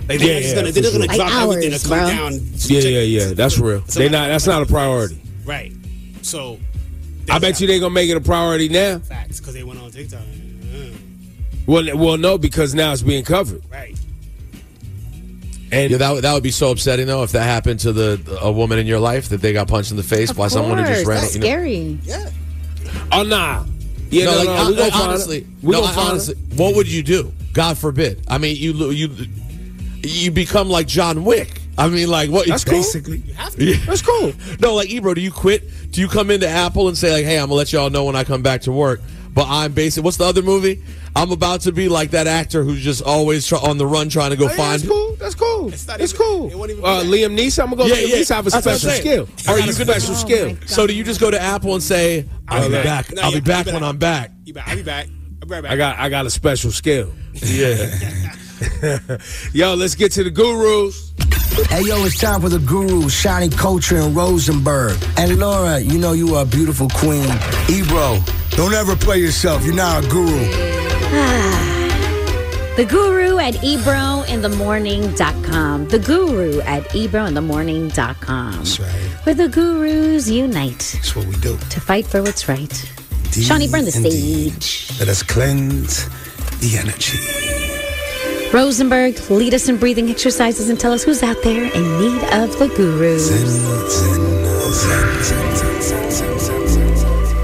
Like, they're Yeah, just yeah, gonna, for they're just gonna sure. drop Like everything hours, to come bro. down. Yeah, yeah, yeah. That's real. They not. That's not a priority. Right. So. I bet you they gonna make it a priority now. Facts, because they went on TikTok. Mm. Well, well, no, because now it's being covered. Right. And Yeah, that would- that would be so upsetting though if that happened to the a woman in your life that they got punched in the face Of by someone who just course, ran. that's you know. scary. Yeah. oh nah. Yeah, no, no, no, like, we I- gonna I- find honestly, it. We no, gonna I- find honestly, it. what would you do? God forbid. I mean, you you you become like John Wick. I mean, like what? That's cool. Basically. Yeah. That's cool. No, like Ebro, do you quit? Do you come into Apple and say like, "Hey, I'm gonna let y'all know when I come back to work"? But I'm basically, what's the other movie? I'm about to be like that actor who's just always try, on the run trying to go Oh, yeah, find. that's cool. That's cool. It's It's, not even- cool. it won't even be Uh, that. Liam Neeson. I'm gonna go. Yeah, Liam yeah. Neeson have a That's what I'm special saying. skill. Are Are you you gonna- special Oh, skill? my So do you just go to Apple and say, "I'll be Okay. back. No, I'll yeah, be back you when better- I'm back." You back. I'll be back. I'll be right back. I got. I got a special skill. Yeah. Yo, let's get to the gurus. Hey, yo, it's time for the guru, Shani Culture and Rosenberg. And Laura, you know you are a beautiful queen. Ebro, don't ever play yourself. You're not a guru. The Guru at ebro in the morning dot com. The Guru at ebro in the morning dot com. That's right. Where the gurus unite That's what we do. to fight for what's right. Indeed, Shawnee, burn the indeed. stage. Let us cleanse the energy. Rosenberg, lead us in breathing exercises and tell us who's out there in need of the Guru. Zen, zen, zen, zen, zen, zen, zen, zen, zen, zen,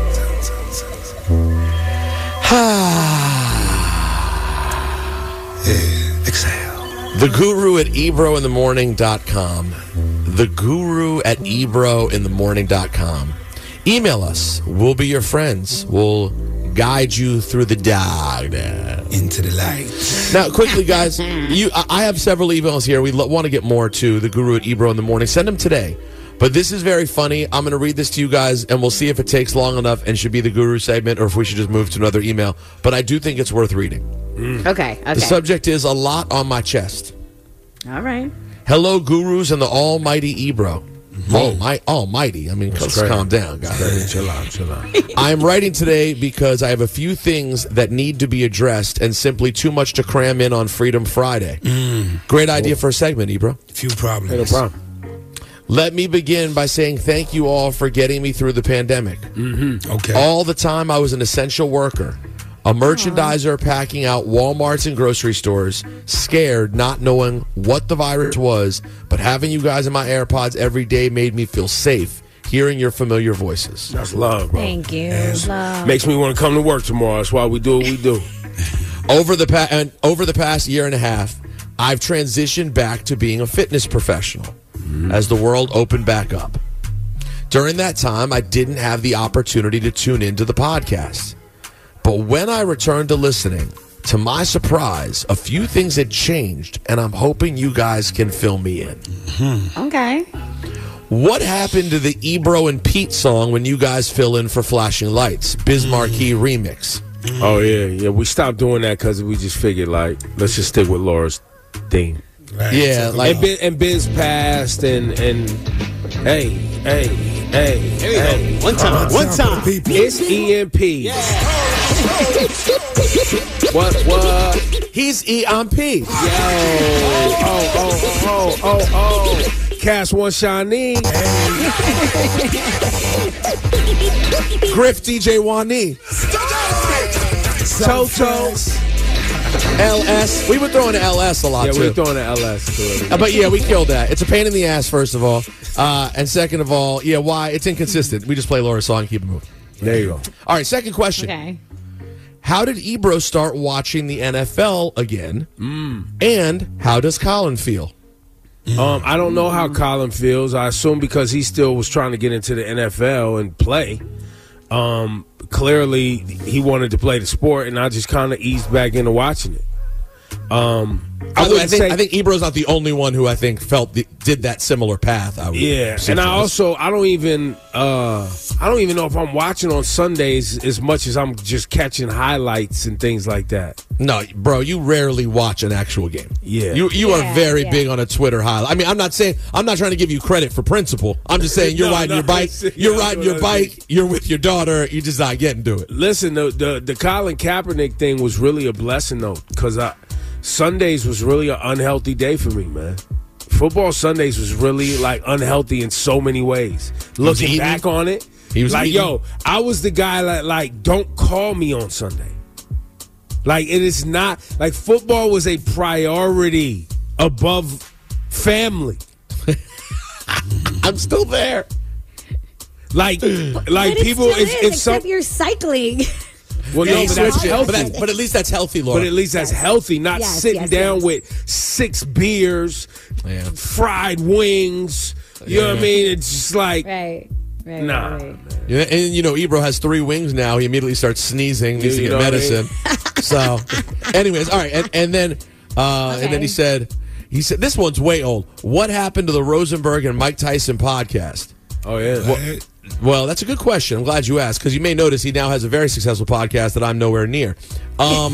Yeah, exhale. The Guru at ebro in the morning dot com. The Guru at ebro in the morning dot com. Email us. We'll be your friends. We'll guide you through the dark. Into the light. Now, quickly, guys, you I I have several emails here. We lo- want to get more to the Guru at ebro in the morning. Send them today. But this is very funny. I'm going to read this to you guys, and we'll see if it takes long enough and should be the Guru segment or if we should just move to another email. But I do think it's worth reading. Okay, okay. The subject is a lot on my chest. All right. Hello, gurus and the almighty Ebro. Oh, my almighty. I mean, That's let's great. calm down, guys. Great. Chill out, chill out. I am writing today because I have a few things that need to be addressed and simply too much to cram in on Freedom Friday. Great idea for a segment, Ebro. Few problems. Hey, no problem. Let me begin by saying thank you all for getting me through the pandemic. Mm-hmm. Okay. All the time I was an essential worker, a merchandiser packing out Walmarts and grocery stores, scared, not knowing what the virus was, but having you guys in my AirPods every day made me feel safe, hearing your familiar voices. That's love, bro. Thank you. Love. Makes me want to come to work tomorrow. That's why we do what we do. Over the pa- and over the past year and a half, I've transitioned back to being a fitness professional as the world opened back up. During that time, I didn't have the opportunity to tune into the podcast. But when I returned to listening, to my surprise, a few things had changed, and I'm hoping you guys can fill me in. Okay. What happened to the Ebro and Pete song when you guys fill in for Flashing Lights? Biz Marquee remix. Oh yeah, yeah. We stopped doing that because we just figured like let's just stick with Laura's theme. Right. Yeah, like and, Biz, and Biz passed and and hey hey hey Here we hey. go. One time. One time. It's E M P. What what? he's E M P. Yo oh oh oh oh oh. Cast one Shawnee. Griff D J Wani. Toto. L S. We were throwing the L S a lot Yeah, too. we're throwing the L S to it. Uh, but yeah, we killed that. It's a pain in the ass, first of all. Uh, and second of all, yeah, why? It's inconsistent. We just play Laura's song and keep it moving. There you go. All right, second question. Okay. How did Ebro start watching the N F L again? Mm. And how does Colin feel? Um, I don't know how Colin feels. I assume because he still was trying to get into the N F L and play. Um, clearly, he wanted to play the sport, and I just kind of eased back into watching it. Um, I, I, I wouldn't think say, I think Ebro's not the only one who I think felt the, did that similar path. I would yeah, say and I for us. also I don't even uh, I don't even know if I'm watching on Sundays as much as I'm just catching highlights and things like that. No, bro, you rarely watch an actual game. Yeah. You you Yeah, are very yeah. big on a Twitter highlight. I mean, I'm not saying I'm not trying to give you credit for principle. I'm just saying you're No, riding no, your bike, yeah, you're I know riding your what I mean. bike, you're with your daughter, you're just not getting to it. Listen, the the, the Colin Kaepernick thing was really a blessing though, because I Sundays was really an unhealthy day for me, man. Football Sundays was really like unhealthy in so many ways. Looking back on it, he was like, eating. yo, I was the guy that like, don't call me on Sunday. Like, it is not like football was a priority above family. I'm still there. Like, like But it people, still if, is, if some, except you're cycling. well, Yeah, no, he but that's switched it. healthy. But, that's, but at least that's healthy, Laura. But at least that's healthy, not Yes, sitting yes, down yes. with six beers, Yeah. fried wings. You know what I Yeah. mean? It's just like, Right. Right. nah. right. Yeah, and you know, Ebro has three wings now. He immediately starts sneezing, needs to You get know what I mean? medicine. So, anyways, all right, and, and then uh, and then Okay. he said, he said, this one's way old. What happened to the Rosenberg and Mike Tyson podcast? Oh yeah. Well, well, that's a good question. I'm glad you asked because you may notice he now has a very successful podcast that I'm nowhere near. Um,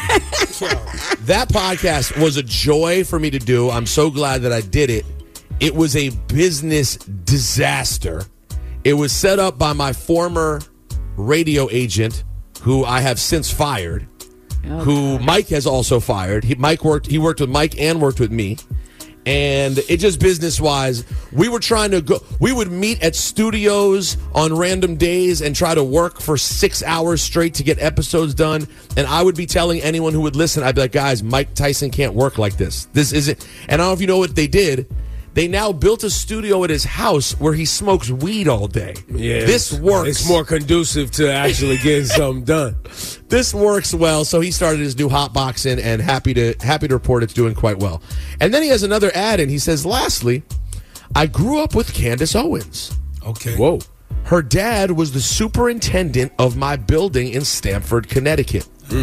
that podcast was a joy for me to do. I'm so glad that I did it. It was a business disaster. It was set up by my former radio agent, who I have since fired, Oh, who Mike has also fired. He, Mike worked. He worked with Mike and worked with me. And it just business wise, we were trying to go. We would meet at studios on random days and try to work for six hours straight to get episodes done. And I would be telling anyone who would listen, I'd be like, guys, Mike Tyson can't work like this. This isn't. And I don't know if you know what they did. They now built a studio at his house where he smokes weed all day. Yeah, this it's- works. It's more conducive to actually getting something done. This works well, so he started his new hot boxing, and happy to happy to report it's doing quite well. And then he has another ad, and he says, "Lastly, I grew up with Candace Owens. Okay. Whoa. Her dad was the superintendent of my building in Stamford, Connecticut.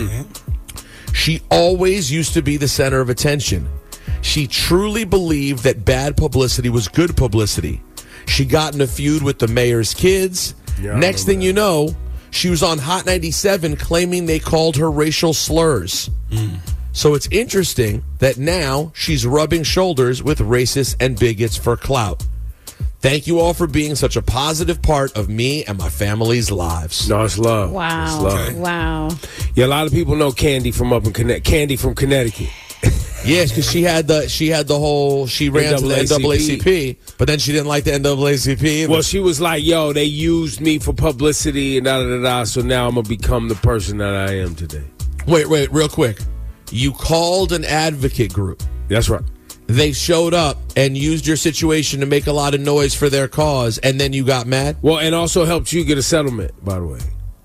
She always used to be the center of attention. She truly believed that bad publicity was good publicity. She got in a feud with the mayor's kids. Yeah, I Next thing remember you know, she was on Hot ninety-seven claiming they called her racial slurs. So it's interesting that now she's rubbing shoulders with racists and bigots for clout. Thank you all for being such a positive part of me and my family's lives." No, it's love. Wow. It's love. Wow. Yeah, a lot of people know Candy from up in Connecticut. Candy from Connecticut. Yes, because she had the she had the whole she ran to the N double A C P, but then she didn't like the N double A C P either. Well, she was like, "Yo, they used me for publicity and da da da da." So now I'm gonna become the person that I am today. Wait, wait, real quick. You called an advocate group. That's right. They showed up and used your situation to make a lot of noise for their cause, and then you got mad? Well, and also helped you get a settlement, by the way.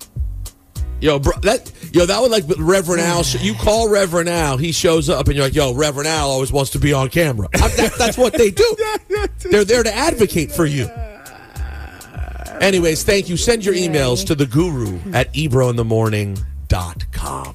Yo, bro, that yo, that would like Reverend Al. You call Reverend Al, he shows up, and you're like, "Yo, Reverend Al always wants to be on camera." I, that, that's what they do. They're there to advocate for you. Anyways, thank you. Send your emails to the guru at ebro in the morning dot com.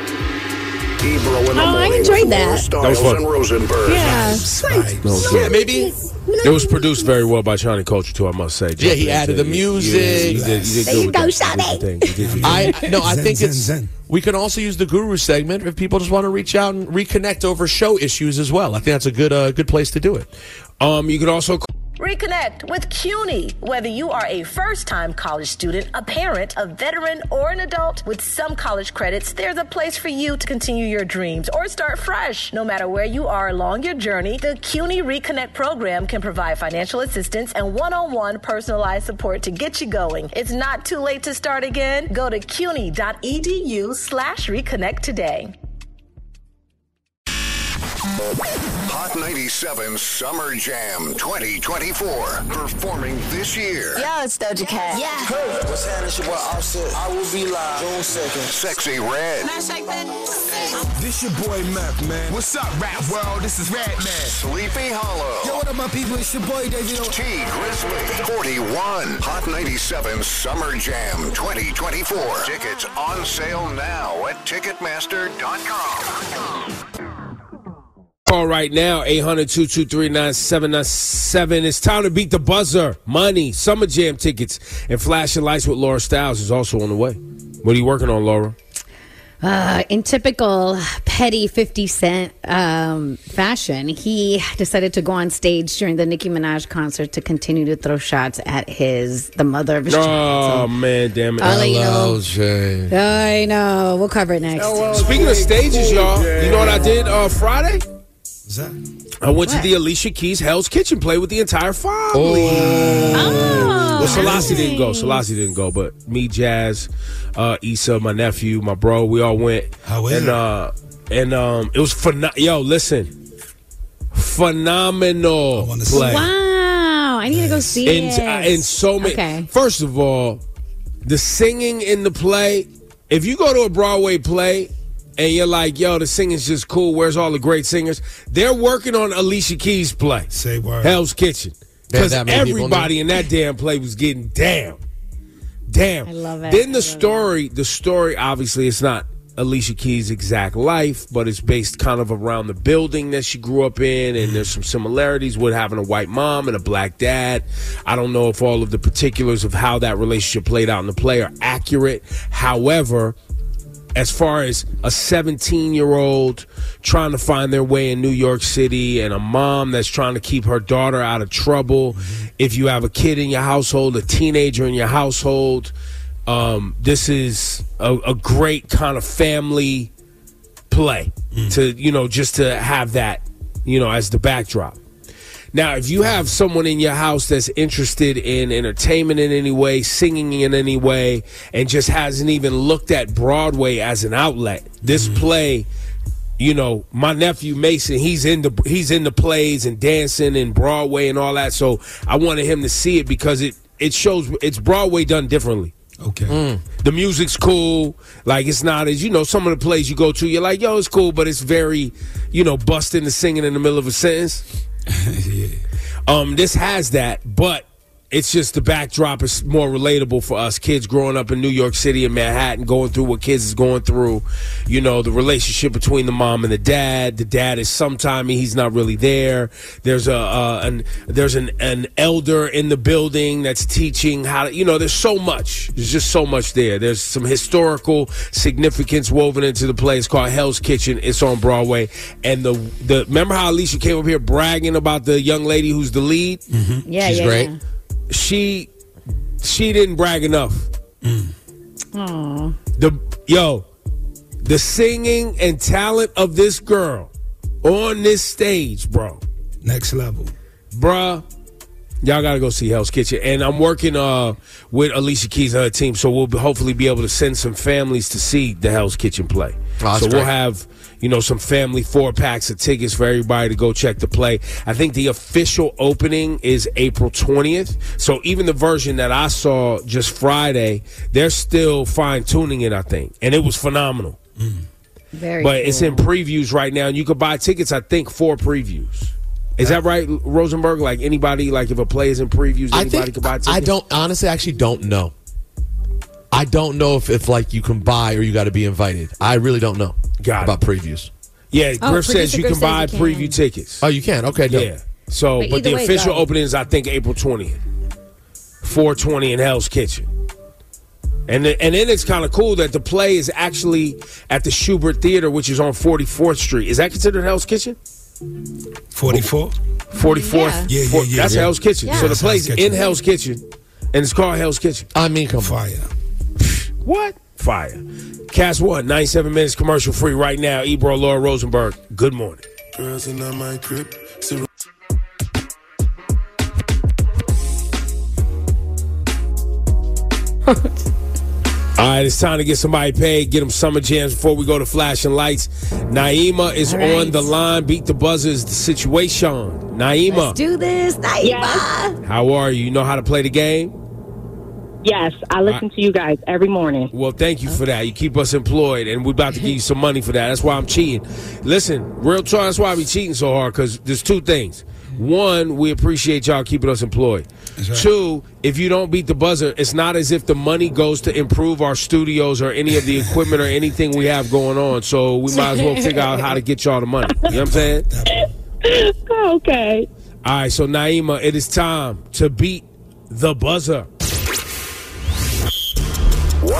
Ebro in the Oh, I morning enjoyed with that. Laura Stiles That was fun. and Rosenberg. Yeah. Yeah, maybe. It was produced very well by Shawnee Culture, too, I must say. Yeah, he added the music. You did, you did, you did There good you with go, that. Shawnee. You did the thing. You did- you did- I no, I Zen, think zen, it's. zen. We can also use the guru segment if people just want to reach out and reconnect over show issues as well. I think that's a good, uh, good place to do it. Um, you could also Reconnect with CUNY. Whether you are a first-time college student, a parent, a veteran, or an adult, with some college credits, there's a place for you to continue your dreams or start fresh. No matter where you are along your journey, the CUNY Reconnect program can provide financial assistance and one-on-one personalized support to get you going. It's not too late to start again. Go to cuny.edu slash reconnect today. Hot ninety-seven Summer Jam twenty twenty-four. Performing this year. Yo, it's Doja Cat. Yeah. Hey, what's happening? It's your boy Offset. I will be live June second. Sexy Red. This your boy Mac, man. What's up, rap world? This is Red Man. Sleepy Hollow. Yo, what up, my people? It's your boy, David. T Grizzly. forty-one. Hot ninety-seven Summer Jam twenty twenty-four. Tickets on sale now at Ticketmaster dot com. call right now, eight hundred, two two three, nine seven nine seven. It's time to beat the buzzer. Money, Summer Jam tickets, and Flashing Lights with Laura Stiles is also on the way. What are you working on, Laura? Uh, in typical petty fifty Cent um, fashion, he decided to go on stage during the Nicki Minaj concert to continue to throw shots at his the mother of his Oh, child. man, damn it. I'll let you know. L J. I know. We'll cover it next. Speaking of stages, y'all, you know what I did uh, Friday? What's that? I went What? to the Alicia Keys Hell's Kitchen play with the entire family. Oh, Well, Selassie nice. didn't go. Selassie didn't go, but me, Jazz, uh, Issa, my nephew, my bro, we all went. How was and, it? Uh, and um, it was phenomenal. Yo, listen, phenomenal play. Wow, I need to go see In, it. uh, in so many. Okay. First of all, the singing in the play. If you go to a Broadway play and you're like, yo, the singing's just cool, where's all the great singers? They're working on Alicia Keys' play. Say word. Hell's Kitchen. They had Because that many people in everybody in that damn play was getting down. Damn. I love it. Then I the love story, the story, obviously, it's not Alicia Keys' exact life, but it's based kind of around the building that she grew up in, and there's some similarities with having a white mom and a black dad. I don't know if all of the particulars of how that relationship played out in the play are accurate. However, as far as a seventeen-year-old trying to find their way in New York City and a mom that's trying to keep her daughter out of trouble, if you have a kid in your household, a teenager in your household, um, this is a, a great kind of family play to, you know, just to have that, you know, as the backdrop. Now, if you have someone in your house that's interested in entertainment in any way, singing in any way, and just hasn't even looked at Broadway as an outlet, this play, you know, my nephew Mason, he's into he's into plays and dancing and Broadway and all that. So I wanted him to see it because it it shows it's Broadway done differently. Okay. The music's cool. Like, it's not as, you know, some of the plays you go to, you're like, yo, it's cool, but it's very, you know, busting and singing in the middle of a sentence. Yeah. Um, this has that, but it's just the backdrop is more relatable for us kids growing up in New York City and Manhattan, going through what kids is going through. You know, the relationship between the mom and the dad. The dad is sometime he's not really there. There's a uh, an there's an an elder in the building that's teaching how to. You know, there's so much. There's just so much there. There's some historical significance woven into the play. It's called Hell's Kitchen. It's on Broadway. And the the remember how Alicia came up here bragging about the young lady who's the lead? Mm-hmm. Yeah, She's yeah, great. yeah. She she didn't brag enough. Aw. The yo, the singing and talent of this girl on this stage, bro. Next level. Bruh, y'all gotta go see Hell's Kitchen. And I'm working uh with Alicia Keys and her team, so we'll be, hopefully be able to send some families to see the Hell's Kitchen play. Oh, that's so we'll great. have, you know, some family four packs of tickets for everybody to go check the play. I think the official opening is April twentieth. So even the version that I saw just Friday, they're still fine tuning it, I think. And it was phenomenal. Very But cool. it's in previews right now, and you could buy tickets, I think, for previews. Is that right, Rosenberg? Like anybody, like if a play is in previews, I anybody think could buy tickets? I don't honestly, I actually don't know. I don't know if, if like you can buy or you got to be invited. I really don't know Got it. about previews. Yeah, Oh, Griff says producer you Griff can says buy you can. preview tickets. Oh, you can. Okay, dope. Yeah. So, But but, the either way, official go. opening is, I think, April twentieth. four twenty in Hell's Kitchen. And then, and then it's kind of cool that the play is actually at the Schubert Theater, which is on forty-fourth Street. Is that considered Hell's Kitchen? forty-four? forty-fourth? Yeah, yeah, For- yeah, That's yeah. Hell's Kitchen. Yeah. So the That's play's Hell's Kitchen. in Hell's Kitchen, and it's called Hell's Kitchen. I mean, come on. Fire. What? Fire. Cast one, ninety-seven minutes commercial free right now. Ebro, Laura Rosenberg, good morning. Girls in my crib. So All right, it's time to get somebody paid, get them summer jams before we go to flashing lights. Naima is All right. on the line. Beat the buzzer is the situation. Naima, Let's do this, Naima. how are you? You know how to play the game? Yes, I listen to you guys every morning. Well, thank you for that. You keep us employed, and we're about to give you some money for that. That's why I'm cheating. Listen, real talk, that's why I be cheating so hard, because there's two things. One, we appreciate y'all keeping us employed. right. Two, if you don't beat the buzzer, it's not as if the money goes to improve our studios or any of the equipment or anything we have going on. So we might as well figure out how to get y'all the money. You know what I'm saying? Okay. All right, so Naima, it is time to beat the buzzer. one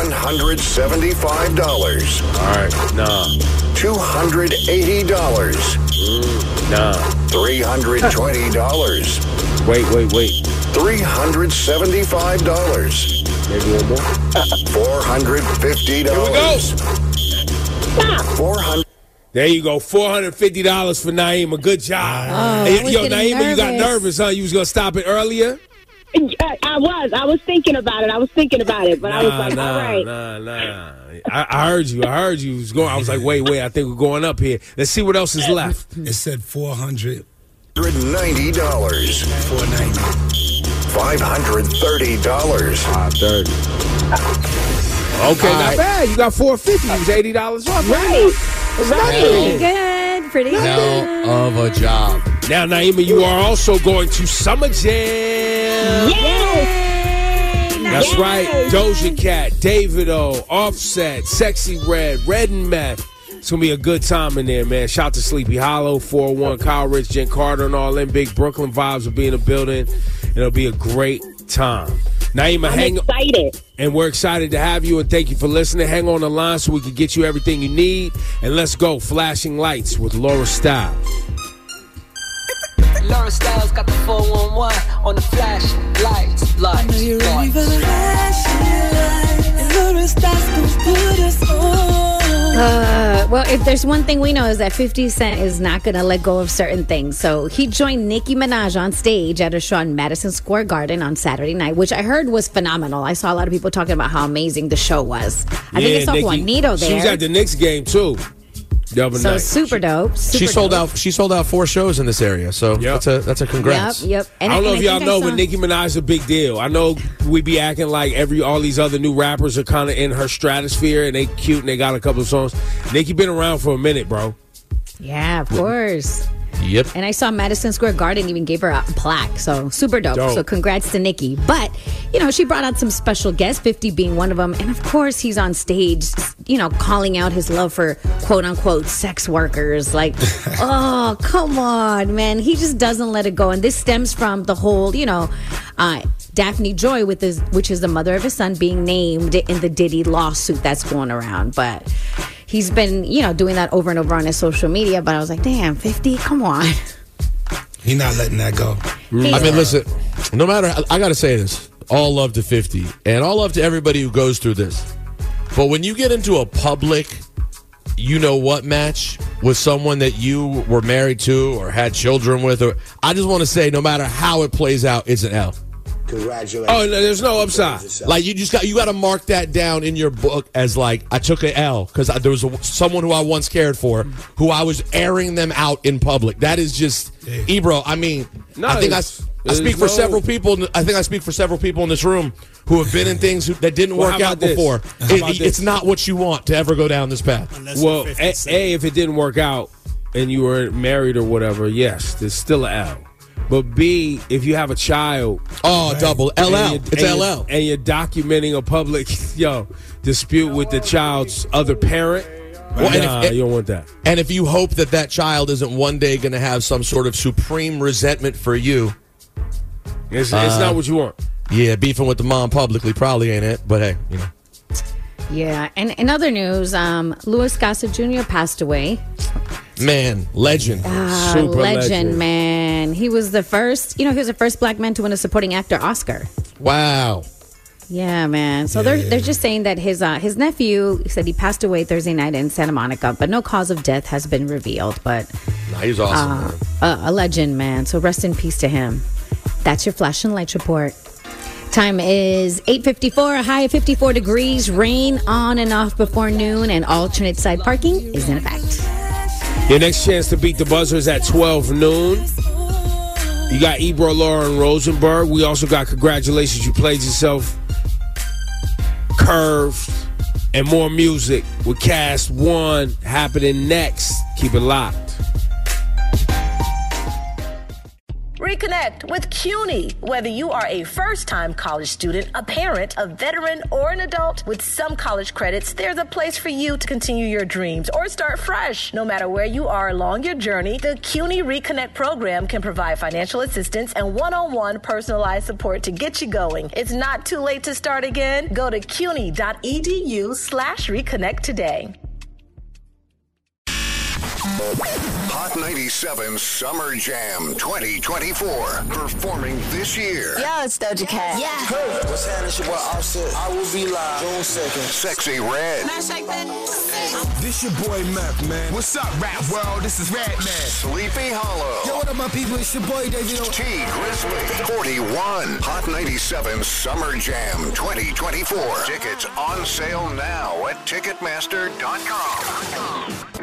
one hundred seventy-five dollars. All right, nah. two hundred eighty dollars. Mm, nah. three hundred twenty dollars. Wait, wait, wait. three hundred seventy-five dollars. Maybe one more. four hundred fifty dollars. Here we go. four hundred. There you go, four hundred fifty dollars for Naima. Good job. Oh, Hey, I was yo, getting Naima, you got nervous. nervous, huh? You was going to stop it earlier? I, I was. I was thinking about it. I was thinking about it, but I was Nah, like, nah, all right. nah, nah. I, I heard you. I heard you. Was going. I was like, wait, wait. I think we're going up here. Let's see what else is left. It said four hundred. ninety dollars. four ninety. five hundred thirty dollars. five thirty. Okay, All not right. bad. You got four fifty. It was eighty dollars off. Right. Pretty good. Pretty good. Hell of a job. Now, Naima, you are also going to Summer Jam. Yes. That's Yes. right. Doja Cat, Davido, Offset, Sexy Red, Red and Meth. It's going to be a good time in there, man. Shout to Sleepy Hollow, four oh one, Kyle Rich, Jen Carter, and all them big Brooklyn vibes will be in the building. It'll be a great time. Naima, I'm hang excited. And we're excited to have you, and thank you for listening. Hang on the line so we can get you everything you need. And let's go. Flashing Lights with Laura Styles. Laura Styles got the four one one on the flash lights. Lights. Are you ready for the flashing lights? And Laura Styles gon' put us on. Uh, well, if there's one thing we know is that fifty Cent is not going to let go of certain things. So he joined Nicki Minaj on stage at a show in Madison Square Garden on Saturday night, which I heard was phenomenal. I saw a lot of people talking about how amazing the show was. I think I saw Nicki. Juanito there. She was at the Knicks game, too. The other So night. super dope. Super she sold dope. out. She sold out four shows in this area. So that's a that's a congrats. Yep, yep. And I don't know and if y'all think I know, saw- but Nicki Minaj is a big deal. I know we be acting like every all these other new rappers are kind of in her stratosphere and they cute and they got a couple of songs. Nicki been around for a minute, bro. Yeah, of course. Yep. And I saw Madison Square Garden even gave her a plaque. So super dope. Dope. So congrats to Nicki. But, you know, she brought out some special guests, fifty being one of them. And of course, he's on stage, you know, calling out his love for quote unquote sex workers. Like, oh, come on, man. He just doesn't let it go. And this stems from the whole, you know, uh, Daphne Joy, with his, which is the mother of his son, being named in the Diddy lawsuit that's going around. But he's been, you know, doing that over and over on his social media. But I was like, damn, fifty, come on. He not letting that go. I mean, listen. No matter, I got to say this. All love to fifty, and all love to everybody who goes through this. But when you get into a public, you know what match with someone that you were married to or had children with, or I just want to say, no matter how it plays out, it's an L. Congratulations. Oh, no, there's no upside. Like you just got you got to mark that down in your book as like I took an L because there was a, someone who I once cared for who I was airing them out in public. That is just Ebro. I mean, No, I think I, it's- I speak there's for no- several people. I think I speak for several people in this room who have been in things who, that didn't Well, work how out about this? before. How It- about it's this? not what you want to ever go down this path. Well, a, a, if it didn't work out and you were married or whatever, yes, there's still an L. But B, if you have a child, oh, double L L. and you- It's and you- L L. and you're documenting a public yo dispute with the child's other parent. Well, and nah, if- you don't want that. And if you hope that that child isn't one day going to have some sort of supreme resentment for you, it's, it's uh, not what you want. Yeah, beefing with the mom publicly probably ain't it. But hey, you know. Yeah, and in other news, um, Louis Gossett Junior passed away. Man, legend. Ah, Super legend, legend. man. He was the first, you know, he was the first black man to win a supporting actor Oscar. Wow. Yeah, man. So they're they're just saying that his uh, his nephew said he passed away Thursday night in Santa Monica, but no cause of death has been revealed. But Nah, he's awesome. uh, man. a, a legend, man. So rest in peace to him. That's your flash and lights report. Time is eight fifty-four, a high of fifty-four degrees, rain on and off before noon, and alternate side parking is in effect. Your next chance to beat the buzzer is at twelve noon. You got Ebro, Laura, and Rosenberg. We also got congratulations. You played yourself. Curved and more music with Cast One happening next. Keep it locked. Reconnect with CUNY. Whether you are a first-time college student, a parent, a veteran, or an adult, with some college credits, there's a place for you to continue your dreams or start fresh. No matter where you are along your journey, the CUNY Reconnect program can provide financial assistance and one-on-one personalized support to get you going. It's not too late to start again. Go to cuny.edu slash reconnect today. Hot ninety-seven Summer Jam twenty twenty-four. Performing this year. Yo, it's Doja Cat. Yeah. Hey, what's happening? It's your boy Offset. I will be live June second. Sexy Red. This your boy Mac, man. What's up, rap world? This is Red Man. Sleepy Hollow. Yo, what up, my people? It's your boy David. T Grizzly. forty-one. Hot ninety-seven Summer Jam twenty twenty-four. Tickets on sale now at Ticketmaster dot com.